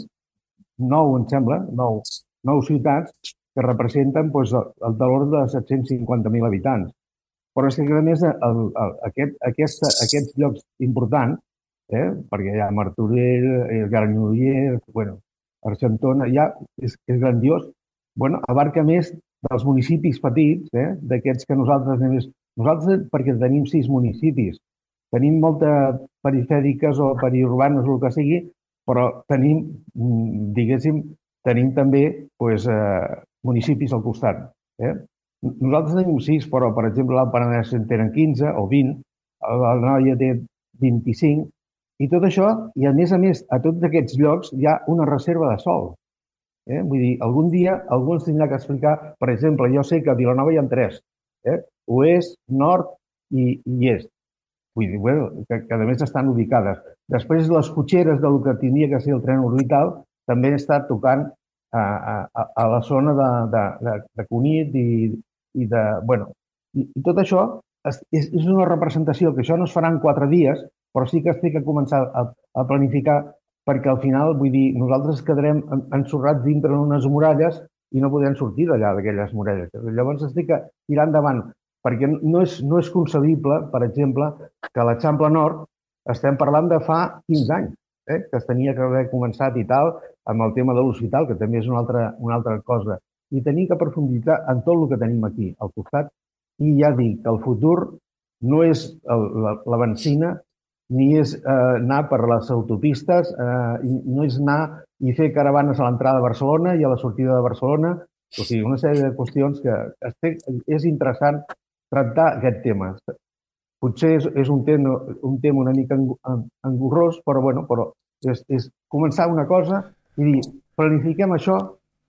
nou, em sembla, nou, nou ciutats que representen doncs, el, el valor de set-cents cinquanta mil habitants. Però és que, a més, el, el, aquest, aquesta, aquests llocs importants, eh? perquè hi ha Martorell, Granollers, bueno, Argentona, ja és, és grandiós, bueno, abarca més dels municipis petits, eh? d'aquests que nosaltres anem... Nosaltres, perquè tenim sis municipis, tenim moltes perifèriques o periurbanes o el que sigui, però tenim, diguéssim, tenim també pues, eh, municipis al costat. Eh? Nosaltres tenim sis, però, per exemple, l'Alt Penedès en tenen quinze o vint, l'Anoia té vint-i-cinc, i tot això, i a més a més, a tots aquests llocs hi ha una reserva de sòl. Eh? Vull dir, algun dia algú ens tindrà que explicar, per exemple, jo sé que a Vilanova hi ha tres, eh? oest, nord i, i est. Vull dir, bueno, que, que a més estan ubicades. Després, les cotxeres del que tindria que ser el tren orbital també està tocant a, a, a la zona de, de, de, de Cunit i, i de... Bueno, i, i tot això és, és una representació que això no es farà en quatre dies, però sí que es té que començar a, a planificar perquè al final, vull dir, nosaltres quedarem ensorrats dintre d'unes muralles i no podem sortir d'allà, d'aquelles muralles. Llavors es té que tirar endavant, perquè no és, no és concebible, per exemple, que a l'Eixample Nord estem parlant de fa quinze anys, eh? que es tenia que haver començat i tal, amb el tema de l'hospital, que també és una altra, una altra cosa. I tenim que aprofunditzar en tot el que tenim aquí, al costat, i ja dic que el futur no és el, la, la benzina, ni és eh, anar per les autopistes, eh, no és anar i fer caravanes a l'entrada de Barcelona i a la sortida de Barcelona. O sigui, una sèrie de qüestions que és interessant tractar aquest tema. Potser és, és un, tema, un tema una mica engorrós, però, bueno, però és, és començar una cosa i dir, planifiquem això,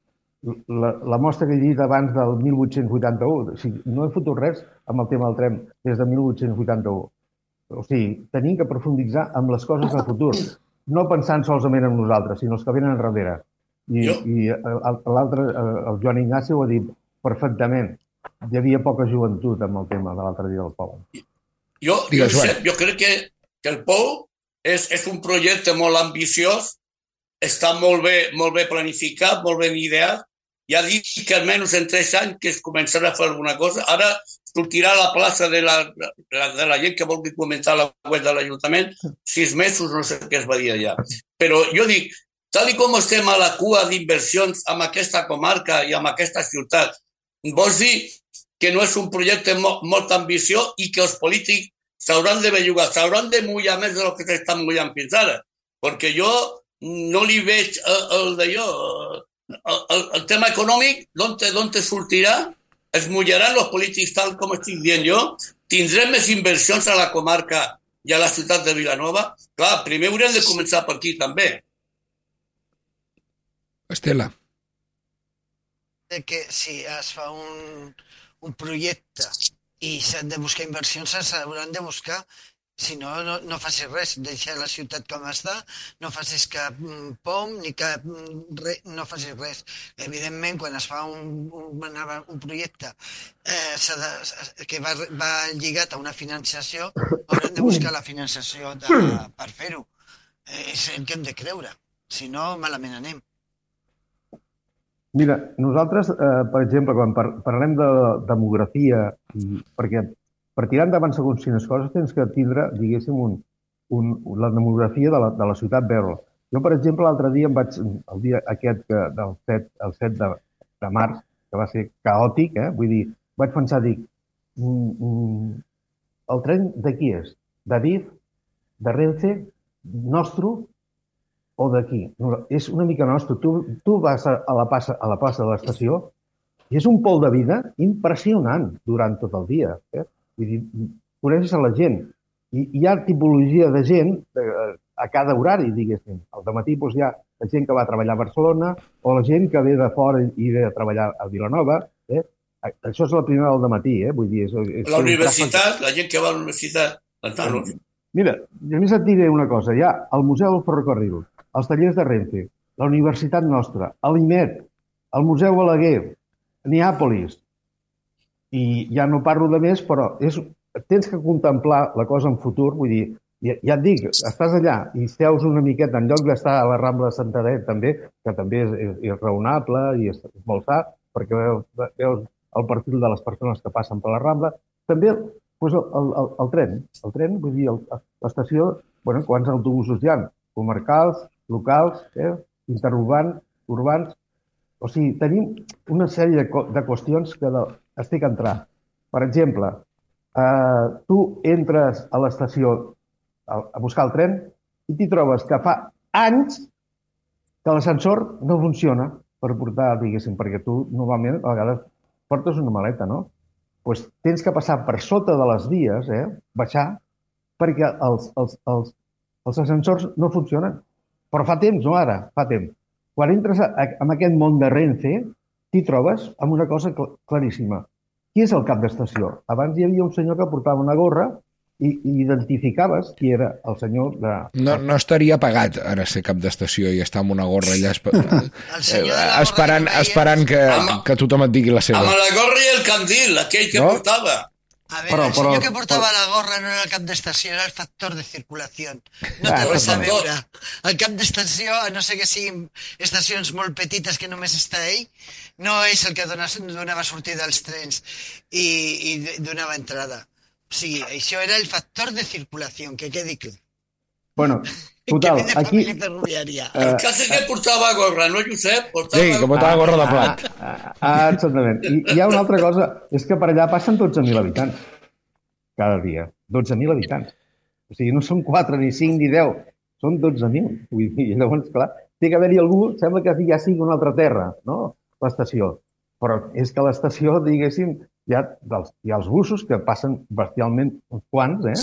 la, la mostra que he dit abans del mil vuit-cents vuitanta-u. O sigui, no he fotut res amb el tema del tren des de mil vuit-cents vuitanta-u. O sigui, tenim que profunditzar amb les coses del futur, no pensant solament en nosaltres, sinó els que venen enrere. I, i l'altre, el Joan Ignaci ho ha dit perfectament. Hi havia poca joventut amb el tema de l'altre dia del Pou. Jo, jo, jo crec que, que el Pou és, és un projecte molt ambiciós, està molt bé, molt bé planificat, molt ben ideat. Ja dic que almenys en tres anys que es començarà a fer alguna cosa. Ara sortirà a la plaça de la, de la gent que vulgui comentar la web de l'Ajuntament, sis mesos, no sé què es va dir allà. Però jo dic, tal com estem a la cua d'inversions amb aquesta comarca i amb aquesta ciutat, vols dir que no és un projecte molt, molt ambiciós i que els polítics s'hauran de bellugar, s'hauran de mullar més del que s'estan mullant fins ara? Perquè jo no li veig el, el d'allò... El, el, el tema econòmic, d'on te, d'on te sortirà? Es mullaran els polítics tal com estic dient jo? Tindrem més inversions a la comarca i a la ciutat de Vilanova? Clar, primer haurem de començar per aquí també. Estela. Que si es fa un, un projecte i s'han de buscar inversions, s'hauran de buscar. Si no, no, no facis res, deixa la ciutat com està, no facis cap pom ni cap res, no facis res. Evidentment, quan es fa un, un, un projecte eh, de, que va, va lligat a una financiació, haurem de buscar la financiació de, per fer-ho. Eh, és el que hem de creure, si no, malament anem. Mira, nosaltres, eh, per exemple, quan par parlem de demografia, perquè per tirar endavant segons quines coses tens que tindre, diguéssim, un, un, la demografia de la, de la ciutat verda. Jo, per exemple, l'altre dia em vaig, el dia aquest que, del set, el set de, de març, que va ser caòtic, eh? Vull dir, vaig pensar, dic, mm, mm, el tren de qui és? De D I F? De Renfe? Nostre? o d'aquí. És una mica nostre. Tu, tu vas a la, plaça, a la plaça de l'estació i és un pol de vida impressionant durant tot el dia. Eh? Vull dir, coneixes a la gent. I hi ha tipologia de gent eh, a cada horari, diguéssim. Al dematí doncs, hi ha la gent que va a treballar a Barcelona o la gent que ve de fora i ve a treballar a Vilanova. Eh? Això és la primera del dematí. Eh? Vull dir, és, és la universitat, la gent que va a la universitat. Mira, a més et diré una cosa. Hi ha el Museu del Ferrocarril, els tallers de Renfe, la Universitat Nostra, l'I M E T, el Museu Balaguer, Neàpolis, i ja no parlo de més, però és, tens que contemplar la cosa en futur, vull dir, ja, ja et dic, estàs allà i seus una miqueta, en lloc d'estar a la Rambla de Santander, també, que també és, és, és raonable i és, és molt sa, perquè veus, veus el perfil de les persones que passen per la Rambla, també pues, el, el, el tren, el tren, vull dir, l'estació, bueno, quants autobusos hi ha? Comarcals, locals, eh? Interurbans, urbans. O sigui, tenim una sèrie de, de qüestions que estic a entrar. Per exemple, eh, tu entres a l'estació a, a buscar el tren i t'hi trobes que fa anys que l'ascensor no funciona per portar, diguéssim, perquè tu normalment a vegades portes una maleta, no? Doncs tens que passar per sota de les vies, eh? Baixar, perquè els, els, els, els ascensors no funcionen. Però fa temps, no ara, fa temps. Quan entres en aquest món de Renfe, t'hi trobes amb una cosa claríssima. Qui és el cap d'estació? Abans hi havia un senyor que portava una gorra i, i identificaves qui era el senyor de... No, no estaria pagat ara ser cap d'estació i estar amb una gorra allà esp... esperant, esperant que, que tothom et digui la seva. Amb la gorra i el candil, aquell que no? portava. A ver, però, el senyor però, que portava però... la gorra no era el cap d'estació, era el factor de circulació. No té res a veure. El cap d'estació, a no sé que siguin estacions molt petites que només està ell, no és el que dona, donava sortida als trens i, i donava entrada. O sigui, això era el factor de circulació, que quedi clar. Bueno, total, aquí... El cas és que portava gorra, no, Josep? Portava... Sí, que portava gorra de plat. Ah, ah, ah, exactament. I hi ha una altra cosa, és que per allà passen dotze mil habitants cada dia. dotze mil habitants. O sigui, no són quatre, ni cinc, ni deu. Són dotze mil. Vull dir, llavors, clar, té que haver-hi algú, sembla que ja sigui una altra terra, no?, l'estació. Però és que l'estació, diguéssim, hi ha, dels, hi ha els busos que passen bestialment uns quants, eh?,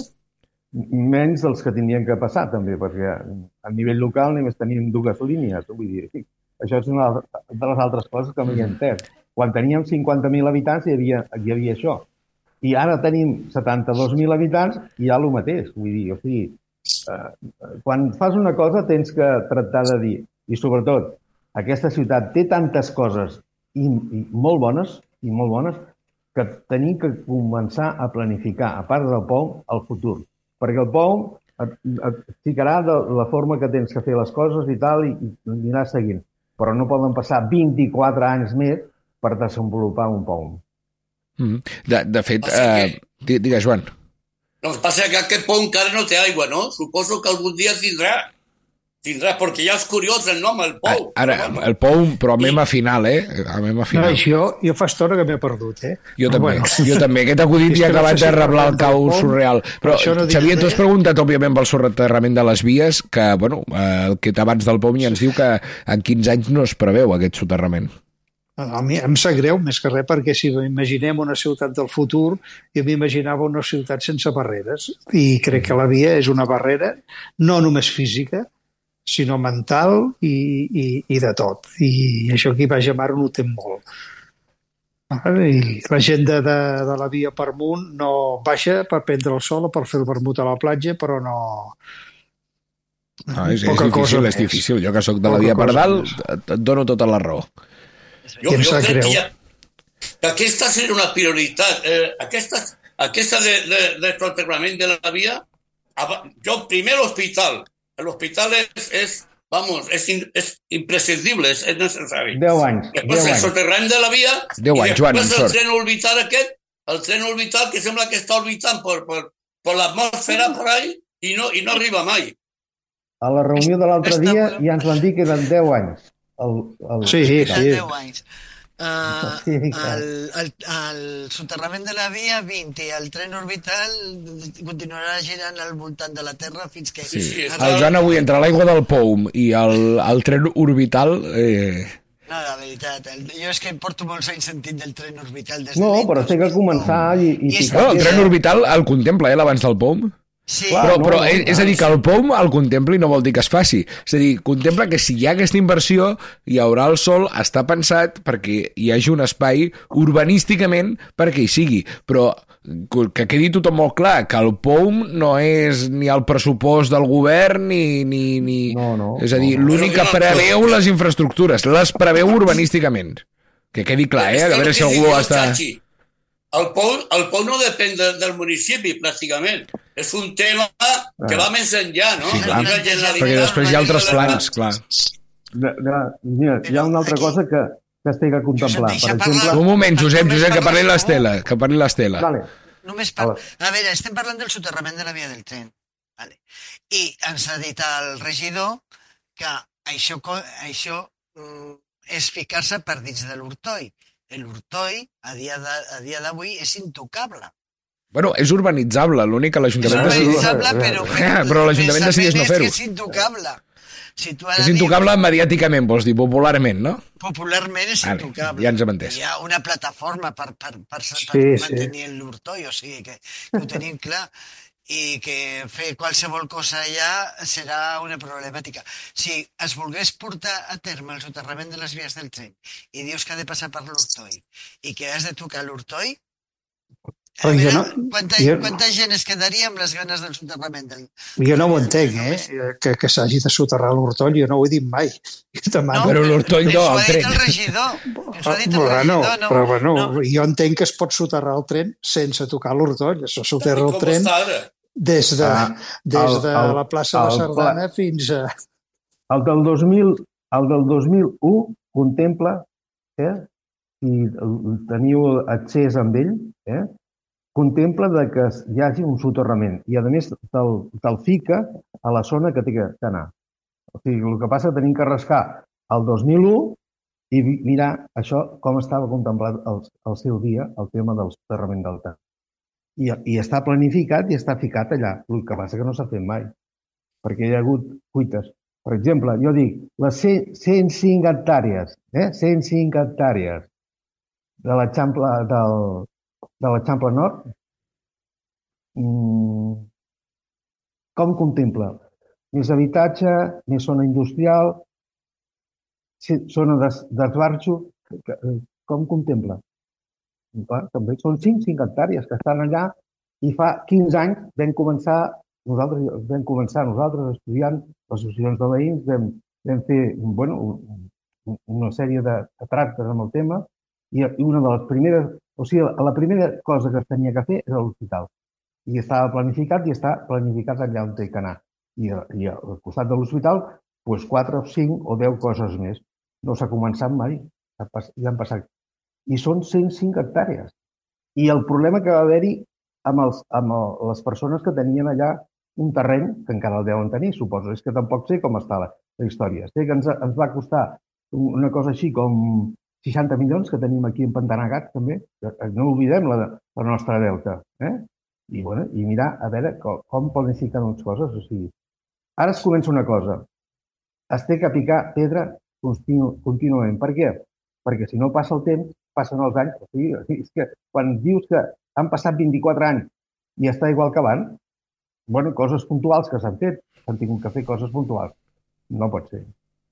menys dels que tindrien que passar, també, perquè a nivell local només tenim dues línies. Vull dir, això és una de les altres coses que m'hi he entès. Quan teníem cinquanta mil habitants hi havia, hi havia això. I ara tenim setanta-dos mil habitants i hi ha el mateix. Vull dir, o sigui, eh, quan fas una cosa tens que tractar de dir, i sobretot, aquesta ciutat té tantes coses i, i molt bones, i molt bones, que tenim que començar a planificar, a part del pou, el futur. Perquè el pou et, et ficarà de la forma que tens que fer les coses i tal, i, i aniràs seguint. Però no poden passar vint-i-quatre anys més per desenvolupar un pou. Mm. De, de fet, eh, que... digues, Joan. No, el que passa és que aquest pou encara no té aigua, no? Suposo que algun dia tindrà. Tindrà, perquè ja és curiós el nom, el pou. Ara, el pou, però a mema final, eh? A mema final. No, jo, jo fa estona que m'he perdut, eh? Jo també, bueno. jo també. Aquest acudit ja ha acabat de reblar el cau surreal. Però, no Xavier, tu has preguntat, òbviament, pel soterrament de les vies, que, bueno, el que abans del pou ja ens diu que en quinze anys no es preveu aquest soterrament. A mi em sap greu, més que res, perquè si imaginem una ciutat del futur, jo m'imaginava una ciutat sense barreres. I crec que la via és una barrera, no només física, sinó mental i, i, i de tot. I això aquí baix a mar ho notem molt. I la gent de, de, de la via per amunt no baixa per prendre el sol o per fer el vermut a la platja, però no... no és, és difícil, és difícil. Jo que sóc de la via per dalt et, et dono tota la raó. Jo, jo crec que, ja, que aquesta seria una prioritat. Eh, aquesta aquesta de, de, de soterrament de la via, jo primer l'hospital. L'hospital és, és, vamos, és, in, és imprescindible, és, és necessari. deu anys. Després el soterrani de la via deu anys, i Joan, després el tren orbital aquest, el tren orbital que sembla que està orbitant per, per, per l'atmosfera per ahí i no, i no arriba mai. A la reunió de l'altre dia ja ens van dir que eren deu anys. El, el... Sí, sí, sí. deu anys. Uh, el, el, el soterrament de la via vint i el tren orbital continuarà girant al voltant de la Terra fins que... Sí, sí, el Joan avui entre l'aigua del Poum i el, el tren orbital... Eh... No, la veritat, el, jo és que porto molts anys sentint del tren orbital des de No, l'any però té que començar i... i, I no, el tren orbital el contempla, eh, l'abans del Poum. Sí. Però, Clar, però no, és, és a dir, que el Poum el contempli no vol dir que es faci. És a dir, contempla que si hi ha aquesta inversió hi haurà el sol, està pensat perquè hi hagi un espai urbanísticament perquè hi sigui. Però que quedi tothom molt clar, que el Poum no és ni el pressupost del govern ni... ni, ni... No, no. És a dir, no, no. l'únic que preveu les infraestructures, les preveu urbanísticament. Que quedi clar, eh? A veure si algú està... El pou, el pou no depèn de, del municipi, pràcticament. És un tema que va més enllà, no? Sí, clar, perquè després hi ha altres plans, clar. De, de, mira, hi ha una altra cosa que, que es té que contemplar. Per exemple... Un moment, Josep, Josep, que parli l'Estela, que parli l'Estela. Vale. Només per... A veure, estem parlant del soterrament de la via del tren. Vale. I ens ha dit el regidor que això, això mm, és ficar-se per dins de l'Hortoi. L'Hortoi, a dia d'avui, és intocable. Bueno, és urbanitzable, l'únic que l'Ajuntament... És urbanitzable, però... Però, però l'Ajuntament decideix no fer-ho. És que és intocable. Si és intocable dir... mediàticament, vols dir, popularment, no? Popularment és intocable. Ja ens hem entès. Hi ha una plataforma per, per, per, per sí, mantenir sí. l'Hortoi, o sigui que, que ho tenim clar, i que fer qualsevol cosa allà serà una problemàtica. Si es volgués portar a terme el soterrament de les vies del tren i dius que ha de passar per l'Hortoi i que has de tocar l'Hortoi, a veure, no, quanta, jo, quanta gent es quedaria amb les ganes del soterrament? Del... Jo no ho entenc, eh? Que, que s'hagi de soterrar l'Hortoi, jo no ho he dit mai. No, però l'Hortoi no, el tren. Ens ho ha dit el regidor. Ens ho ha dit el bueno, regidor. No, però bueno, no. Jo entenc que es pot soterrar el tren sense tocar l'Hortoi. Això soterra el tren des de, des de el, la plaça el, de Sardana el, fins a... El del, dos mil, el del dos mil u contempla, eh, si teniu accés amb ell, eh, contempla de que hi hagi un soterrament i, a més, te'l te fica a la zona que té que anar. O sigui, el que passa, tenim que rascar el dos mil u i mirar això com estava contemplat el, el seu dia, el tema del soterrament del tren. I, I està planificat i està ficat allà. El que passa que no s'ha fet mai, perquè hi ha hagut cuites. Per exemple, jo dic, les cent cinc hectàrees, eh? cent cinc hectàrees de l'Eixample del de l'Eixample Nord, com contempla? Més habitatge, més zona industrial, zona d'esbarjo, com contempla? També són cinc hectàrees que estan allà i fa quinze anys vam començar, nosaltres vam començar nosaltres estudiant les associacions de veïns, vam, vam fer bueno, una sèrie de, de tractes amb el tema i una de les primeres O sigui, la primera cosa que es tenia que fer era l'hospital. I estava planificat i està planificat allà on té que anar. I, i al costat de l'hospital, doncs quatre o cinc o deu coses més. No s'ha començat mai. Ja han passat. I són cent cinc hectàrees. I el problema que va haver-hi amb, els, amb el, les persones que tenien allà un terreny, que encara el deuen tenir, suposo, és que tampoc sé com està la, la història. Sé que ens, ens va costar una cosa així com seixanta milions que tenim aquí en Pantanagat, també. No oblidem la, la nostra delta. Eh? I, bueno, I mirar a veure com, com poden ficar unes coses. O sigui, ara es comença una cosa. Es té que picar pedra continu, contínuament. Per què? Perquè si no passa el temps, passen els anys. O sigui, és que quan dius que han passat vint-i-quatre anys i està igual que abans, bueno, coses puntuals que s'han fet, s'han tingut que fer coses puntuals. No pot ser.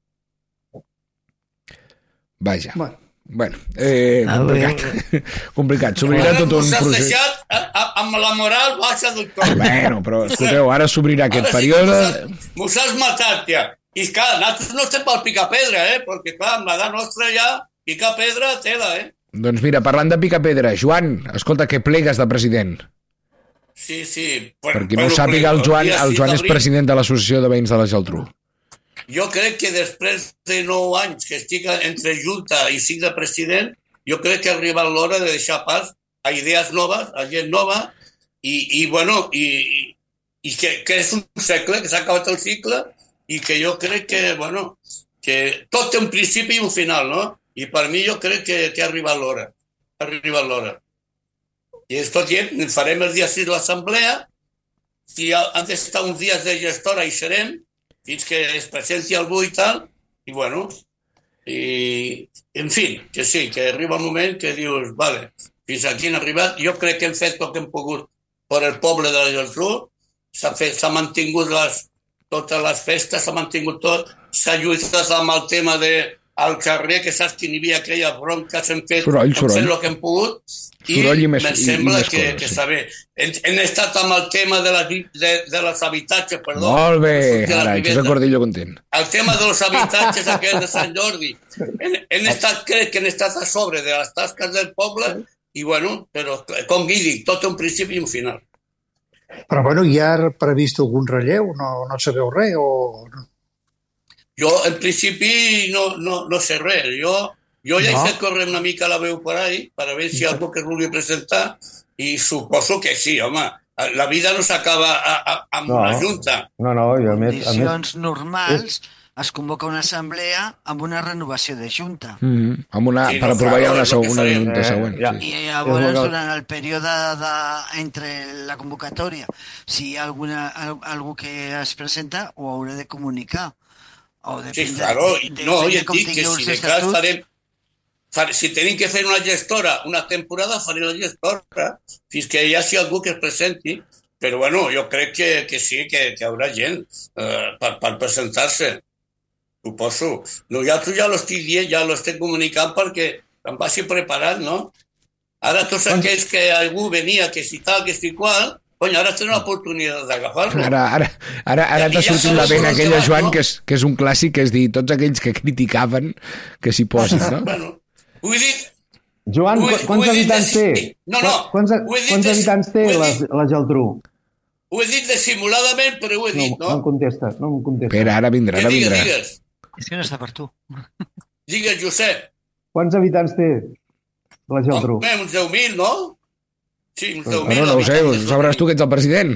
Vaja. Bueno. Bueno, eh, complicat. complicat. S'obrirà tot un procés. Us has deixat amb la moral baixa, doctor. Bueno, però escolteu, ara s'obrirà aquest ara període... Sí, mos has matat, ja. I clar, nosaltres no estem per picar pedra, eh? Perquè clar, amb l'edat nostra ja, picar pedra, tela, eh? Doncs mira, parlant de picar pedra, Joan, escolta, que plegues de president. Sí, sí. Per, per qui no ho sàpiga, el Joan, el Joan és president de l'Associació de Veïns de la Geltrú. Jo crec que després de nou anys que estic entre Junta i cinc de president, jo crec que ha arribat l'hora de deixar pas a idees noves, a gent nova, i, i bueno, i, i que, que és un segle, que s'ha acabat el cicle, i que jo crec que, bueno, que tot té un principi i un final, no? I per mi jo crec que, que ha arribat l'hora. Ha arribat l'hora. I tot dient, farem el dia sis l'assemblea, si han d'estar uns dies de gestora hi serem, fins que es presenti algú i tal, i bueno, i en fi, que sí, que arriba un moment que dius, vale, fins aquí hem arribat, jo crec que hem fet tot que hem pogut per el poble de la Geltrú, s'ha fet, s'ha mantingut les, totes les festes, s'ha mantingut tot, s'ha lluitat amb el tema de al carrer, que saps que n'hi havia aquella bronca, s'hem fet, soroll, hem soroll. fet el que hem pogut, i em sembla que, que està bé. Hem, hem estat amb el tema de, les, de, de les habitatges, perdó. Molt bé, ara, Josep Cordillo content. El tema dels habitatges aquells de Sant Jordi. Hem, hem estat, crec que hem estat a sobre de les tasques del poble, i bueno, però com dic, tot un principi i un final. Però bueno, hi ha previst algun relleu? No, no sabeu res? O... Jo, en principi, no, no, no sé res. Jo, jo ja no. he fet córrer una mica la veu per ahí, per a veure si algú que es vulgui presentar, i suposo que sí, home. La vida no s'acaba amb no. una junta. No, no, jo a més... En condicions normals es convoca una assemblea amb una renovació de junta. Mm -hmm. amb una, sí, per no, aprovar ja una, seg una junta eh, següent. Ja. Sí. I llavors, durant el període de, entre la convocatòria, si hi ha alguna, algú que es presenta, ho haurà de comunicar. O sí, claro, de, de, no, jo et dic que si de cas farem, fare, si tenim que fer una gestora una temporada, faré la gestora, fins que hi hagi algú que es presenti, però bueno, jo crec que, que sí, que, que hi haurà gent eh, per, per presentar-se, suposo. Nosaltres ja l'estic dient, ja l'estic comunicant perquè em vagi preparat, no? Ara tots aquells que algú venia, que si tal, que si qual, Coño, ara tens l'oportunitat d'agafar-lo. Ara, ara, ara, ara t'ha sortit la vena aquella, Joan, que és, que és un clàssic, que és dir, tots aquells que criticaven que s'hi posin, no? Bueno, ho he dit... Joan, he, quants habitants té? No, no. Quants, quants habitants té la, la Geltrú? Ho he dit dissimuladament, però ho he dit, no? No, no em contesta, no em contesta. Espera, ara vindrà, ara vindrà. Digues, És que no està per tu. Digues, Josep. Quants habitants té la Geltrú? Home, uns deu mil, no? Sí, uns deu mil. No, no ho sé, ho sabràs tu que ets el president.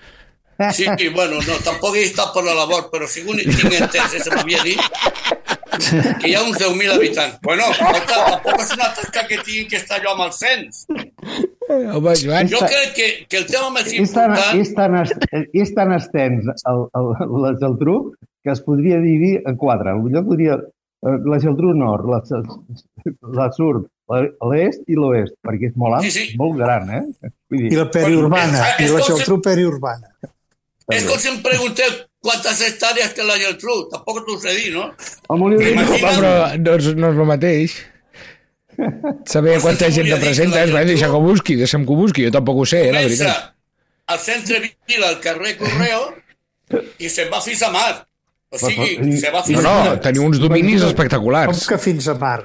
Sí, bueno, no, tampoc he estat per la labor, però segons tinc entès, se m'havia dit que hi ha uns deu mil habitants. Bueno, tampoc és una tasca que tinguin que estar jo amb el cens. Home, Joan... Jo crec que, que el tema més important... És tan, és tan extens el, el, la Geltrú que es podria dividir en quatre. Potser podria... La Geltrú Nord, la, la Sud, l'Est i l'Oest, perquè és molt ampli, sí, sí. molt gran, eh? Vull dir... I la periurbana, bueno, i la Geltrú si... periurbana. És com si em pregunteu quantes hectàrees té la Geltrú, tampoc t'ho sé dir, no? Imaginen... Però no és, no és el mateix. Saber pues quanta gent representa, és, deixa que ho busqui, deixa'm que ho busqui, jo tampoc ho sé, eh, la veritat. Al centre Vila, al carrer Correo, i se'n va fins a Mar. O sigui, se va fins no, no, teniu uns dominis espectaculars. Com que fins a Mar?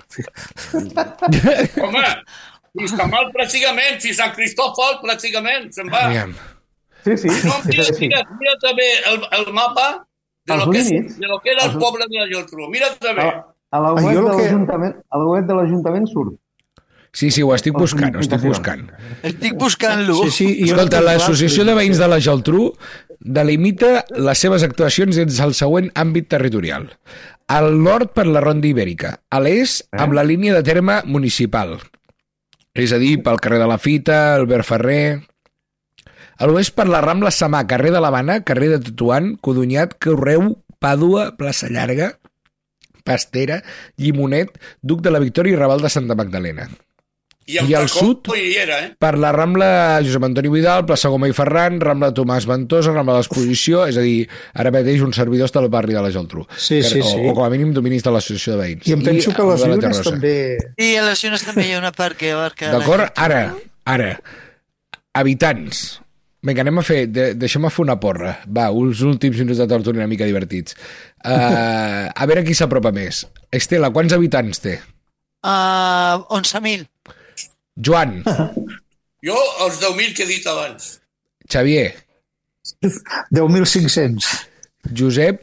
Home, fins a Mar pràcticament, fins a Cristòfol pràcticament, se'n va. Sí, sí. No, mira, mira, mira també el, el mapa de lo, que, de lo que era el poble de la Geltrú. Mira també. A la web de l'Ajuntament, a la web de l'Ajuntament surt. Sí, sí, ho estic buscant, ho estic buscant. Estic buscant-lo. Sí, sí, escolta, l'Associació de Veïns de la Geltrú delimita les seves actuacions dins el següent àmbit territorial. Al nord per la Ronda Ibèrica, a l'est amb la línia de terme municipal, és a dir, pel carrer de la Fita, Albert Ferrer... A l'oest per la Rambla Samà, carrer de l'Havana, carrer de Tetuan, Codonyat, Correu, Pàdua, Plaça Llarga, Pastera, Llimonet, Duc de la Victòria i Raval de Santa Magdalena. I, I al sud, era, eh? per la Rambla Josep Antoni Vidal, plaça Goma i Ferran, Rambla Tomàs Ventosa, Rambla de l'Exposició, és a dir, ara mateix un servidor està al barri de la Geltrú. Sí, sí, o, sí. O com a mínim dominis de l'associació de veïns. I em penso I que a les Llunes també... I a les Llunes també hi ha una part que abarca... D'acord? Ara, ara, habitants. Vinga, anem a fer, de, deixem-me fer una porra. Va, uns últims minuts de tertúlia una mica divertits. Uh, a veure qui s'apropa més. Estela, quants habitants té? Uh, onze mil. Joan. Jo, els deu mil que he dit abans. Xavier. deu mil cinc-cents. Josep.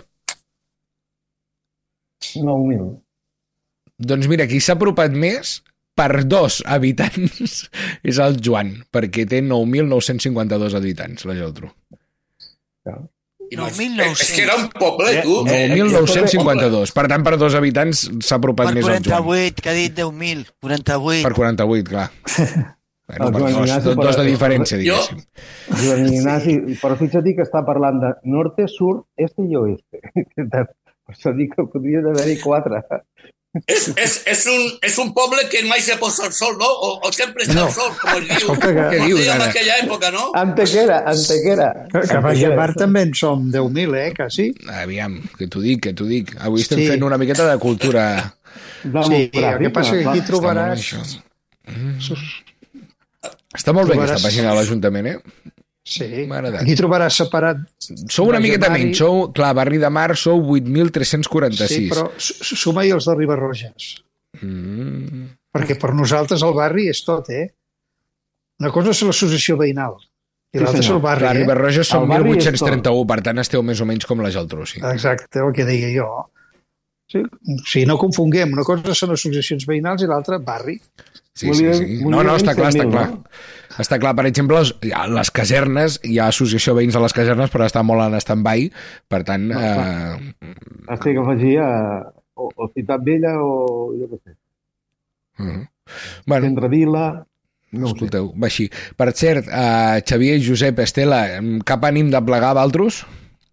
nou mil. Doncs mira, qui s'ha apropat més per dos habitants és el Joan, perquè té nou mil nou-cents cinquanta-dos habitants, la Geltrú. nou mil nou-cents. És que era un poble, tu. nou mil nou-cents cinquanta-dos. Per tant, per dos habitants s'ha apropat per més al Joan. quaranta-vuit, que ha dit deu mil. quaranta-vuit. Per quaranta-vuit, clar. Bueno, El per Joan dos, Ignasi, dos, dos de per- diferència, diguéssim. Joan Ignasi, però fixa't que està parlant de norte, sur, este i oeste. Per això dic que podria haver-hi quatre. És, és, és, un, és un poble que mai se posa el sol, no? O, o sempre està No. el sol, com es diu. Escolta, que- Què Com es dius, deia en ara? aquella època, no? Antequera, Antequera. Que, que a Baix de Mar també en som deu mil, eh, quasi. Aviam, que t'ho dic, que t'ho dic. Avui estem Sí. fent una miqueta de cultura. Sí, el que passa que aquí Està molt bé, trobaràs... això. Mm. Està molt bé aquesta Trobaràs- pàgina de l'Ajuntament, eh? Sí, M'ha agradat. aquí trobaràs separat... Sou una Baix de miqueta Mar i- menys, sou, clar, Barri de Mar sou vuit mil tres-cents quaranta-sis. Sí, però s- suma-hi els de Ribarroges. Mm. Perquè per nosaltres el barri és tot, eh? Una cosa és l'associació veïnal i Sí, l'altra és senyor. el barri, Clar, eh? Ribarroja són El barri mil és vuit-cents trenta-u, per tant esteu més o menys com la Geltrú, sí. Exacte, el que deia jo. Sí, sí, no confonguem. Una cosa són associacions veïnals i l'altra barri. Sí, sí, sí. No, no, està clar, està clar. Està clar, per exemple, les, a les casernes, hi ha associació veïns a les casernes, però està molt en stand-by, per tant... Eh... Estic que afegia o, o Ciutat Vella o jo què sé. Uh -huh. Bueno, Centre Vila... No ho sé. escolteu, va així. Per cert, eh, Xavier, Josep, Estela, cap ànim de plegar d'altres?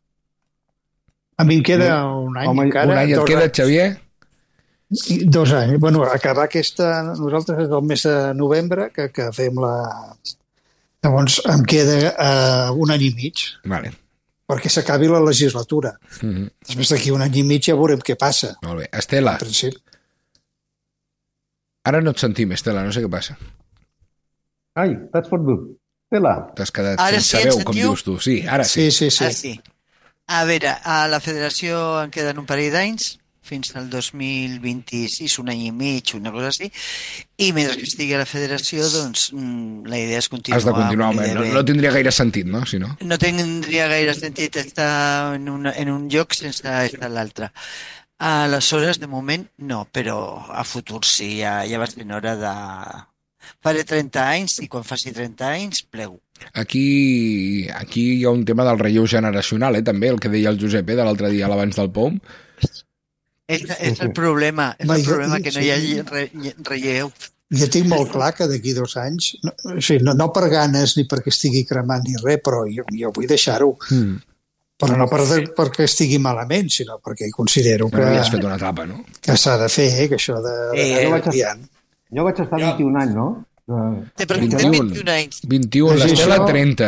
A mi em queda un any Home, encara. Un any et dos queda, anys. Xavier? I Dos anys. Bueno, acabar aquesta... Nosaltres és el mes de novembre que, que fem la... Llavors em queda uh, un any i mig Vale. perquè s'acabi la legislatura. Uh -huh. Després d'aquí un any i mig ja veurem què passa. Molt bé. Estela, En principi. ara no et sentim, Estela, no sé què passa. Ai, t'has fotut. Tela. T'has quedat Ara sense sí, ens veu, com sentiu? dius tu. Sí, ara sí. Sí, sí, sí. Ah, sí. A veure, a la federació en queden un parell d'anys, fins al dos mil vint-i-sis, un any i mig, una cosa així, i mentre que estigui a la federació, doncs, mm, la idea és continuar. Has de continuar, amb la home. idea No, de- no tindria gaire sentit, no? Si no. no tindria gaire sentit estar en, una, en un lloc sense estar a l'altre. Aleshores, de moment, no, però a futur sí, ja, ja va ser hora de... Faré trenta anys i quan faci trenta anys plego. Aquí, aquí hi ha un tema del relleu generacional, eh, també, el que deia el Josep eh, de l'altre dia a l'abans del P O M. És, és el problema, és Va, el jo- problema que no hi sí. ha re, relleu. Jo tinc molt clar que d'aquí dos anys, no, o sigui, no, no per ganes ni perquè estigui cremant ni res, però jo, jo vull deixar-ho. Mm. Però no per, perquè estigui malament, sinó perquè considero que, Però ja has fet una etapa, no? que s'ha de fer, eh, que això de... de Eh, jo vaig a- triant. Jo vaig estar Ja. vint-i-un anys, no? Eh, Té per vint-i-un. vint-i-un anys. vint-i-un, Doncs l'Estela això- trenta.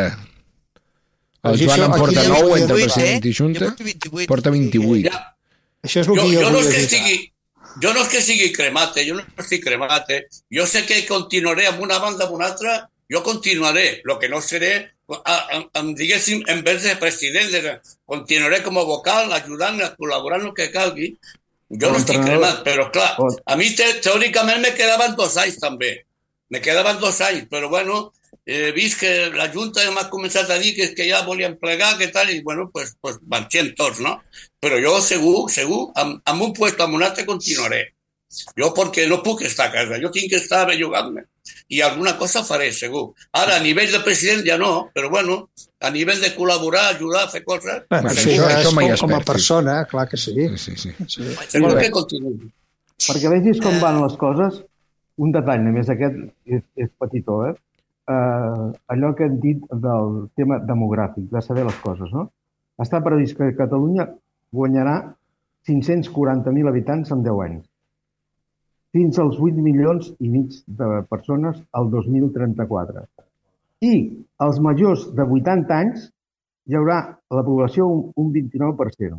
El Doncs Joan això en aquí porta ja nou, ho entre vull dir, president i Jo junta, porto vint-i-vuit. porta vint-i-vuit. Ja. Això és el Jo, que jo, jo no vull és que evitar. estigui, jo no és que sigui cremate, jo no estic cremate. Jo sé que continuaré amb una banda amb una altra, jo continuaré. Lo que no seré, a, a, a, diguéssim, en vez de president, de, continuaré com a vocal, ajudant a col·laborar en el que calgui. Jo no estic cremat, però clar, a mi te, teòricament me quedaven dos anys també. Me quedaven dos anys, però bueno, he vist que la Junta m'ha començat a dir que, que ja volien plegar, que tal, i bueno, pues, pues marxem tots, no? Però jo segur, segur, amb, amb un puesto, amb un altre continuaré. Jo perquè no puc estar a casa, jo tinc que estar bellugant-me. I alguna cosa faré, segur. Ara, a nivell de president ja no, però bueno, a nivell de col·laborar, ajudar, fer coses, Bueno, Bueno, això, això- ja això és mai com, es com a perd, sí. persona, clar que sí. Sí, sí, sí. sí. segur que continuï. Perquè vegis com van les coses, un detall només, aquest és, és petitó, eh? Uh, allò que hem dit del tema demogràfic, de saber les coses, no? Està previst que Catalunya guanyarà cinc-cents quaranta mil habitants en deu anys, fins als vuit milions i mig de persones al dos mil trenta-quatre. I als majors de vuitanta anys hi haurà a la població un, un vint-i-nou per cent.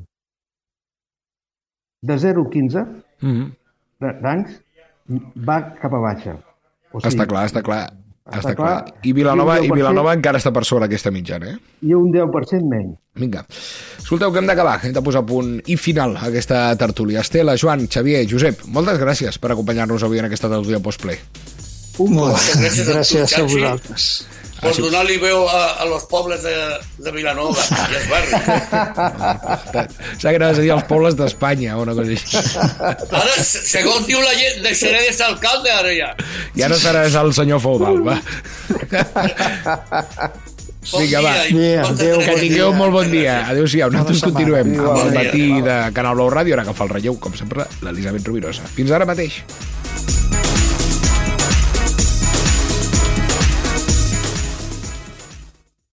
De zero a quinze Mm-hmm. d'anys va cap a baixa. O Està clar, està clar. Està, Està clar. clar. I Vilanova, I i un deu per cent Vilanova encara està per sobre aquesta mitjana, eh? I un deu per cent menys. Vinga. Escolteu, que hem d'acabar, hem de posar punt i final a aquesta tertúlia. Estela, Joan, Xavier, Josep, moltes gràcies per acompanyar-nos avui en aquesta tertúlia postplay. Molt, Gràcies a tu, gràcies a Xavi. vosaltres. Per donar-li veu a, a los pobles de, de Vilanova i els barris. S'ha que anaves a dir els pobles d'Espanya o una cosa així. Ara, segons diu la gent, deixaré de ser alcalde, ara ja. Ja no seràs el senyor feudal, va. Vinga, va. Que tingueu un molt bon dia. Adéu-siau. Nosaltres continuem amb el matí de Canal Blau Ràdio, ara que fa el relleu, com sempre, l'Elisabet Rovirosa. Fins ara mateix.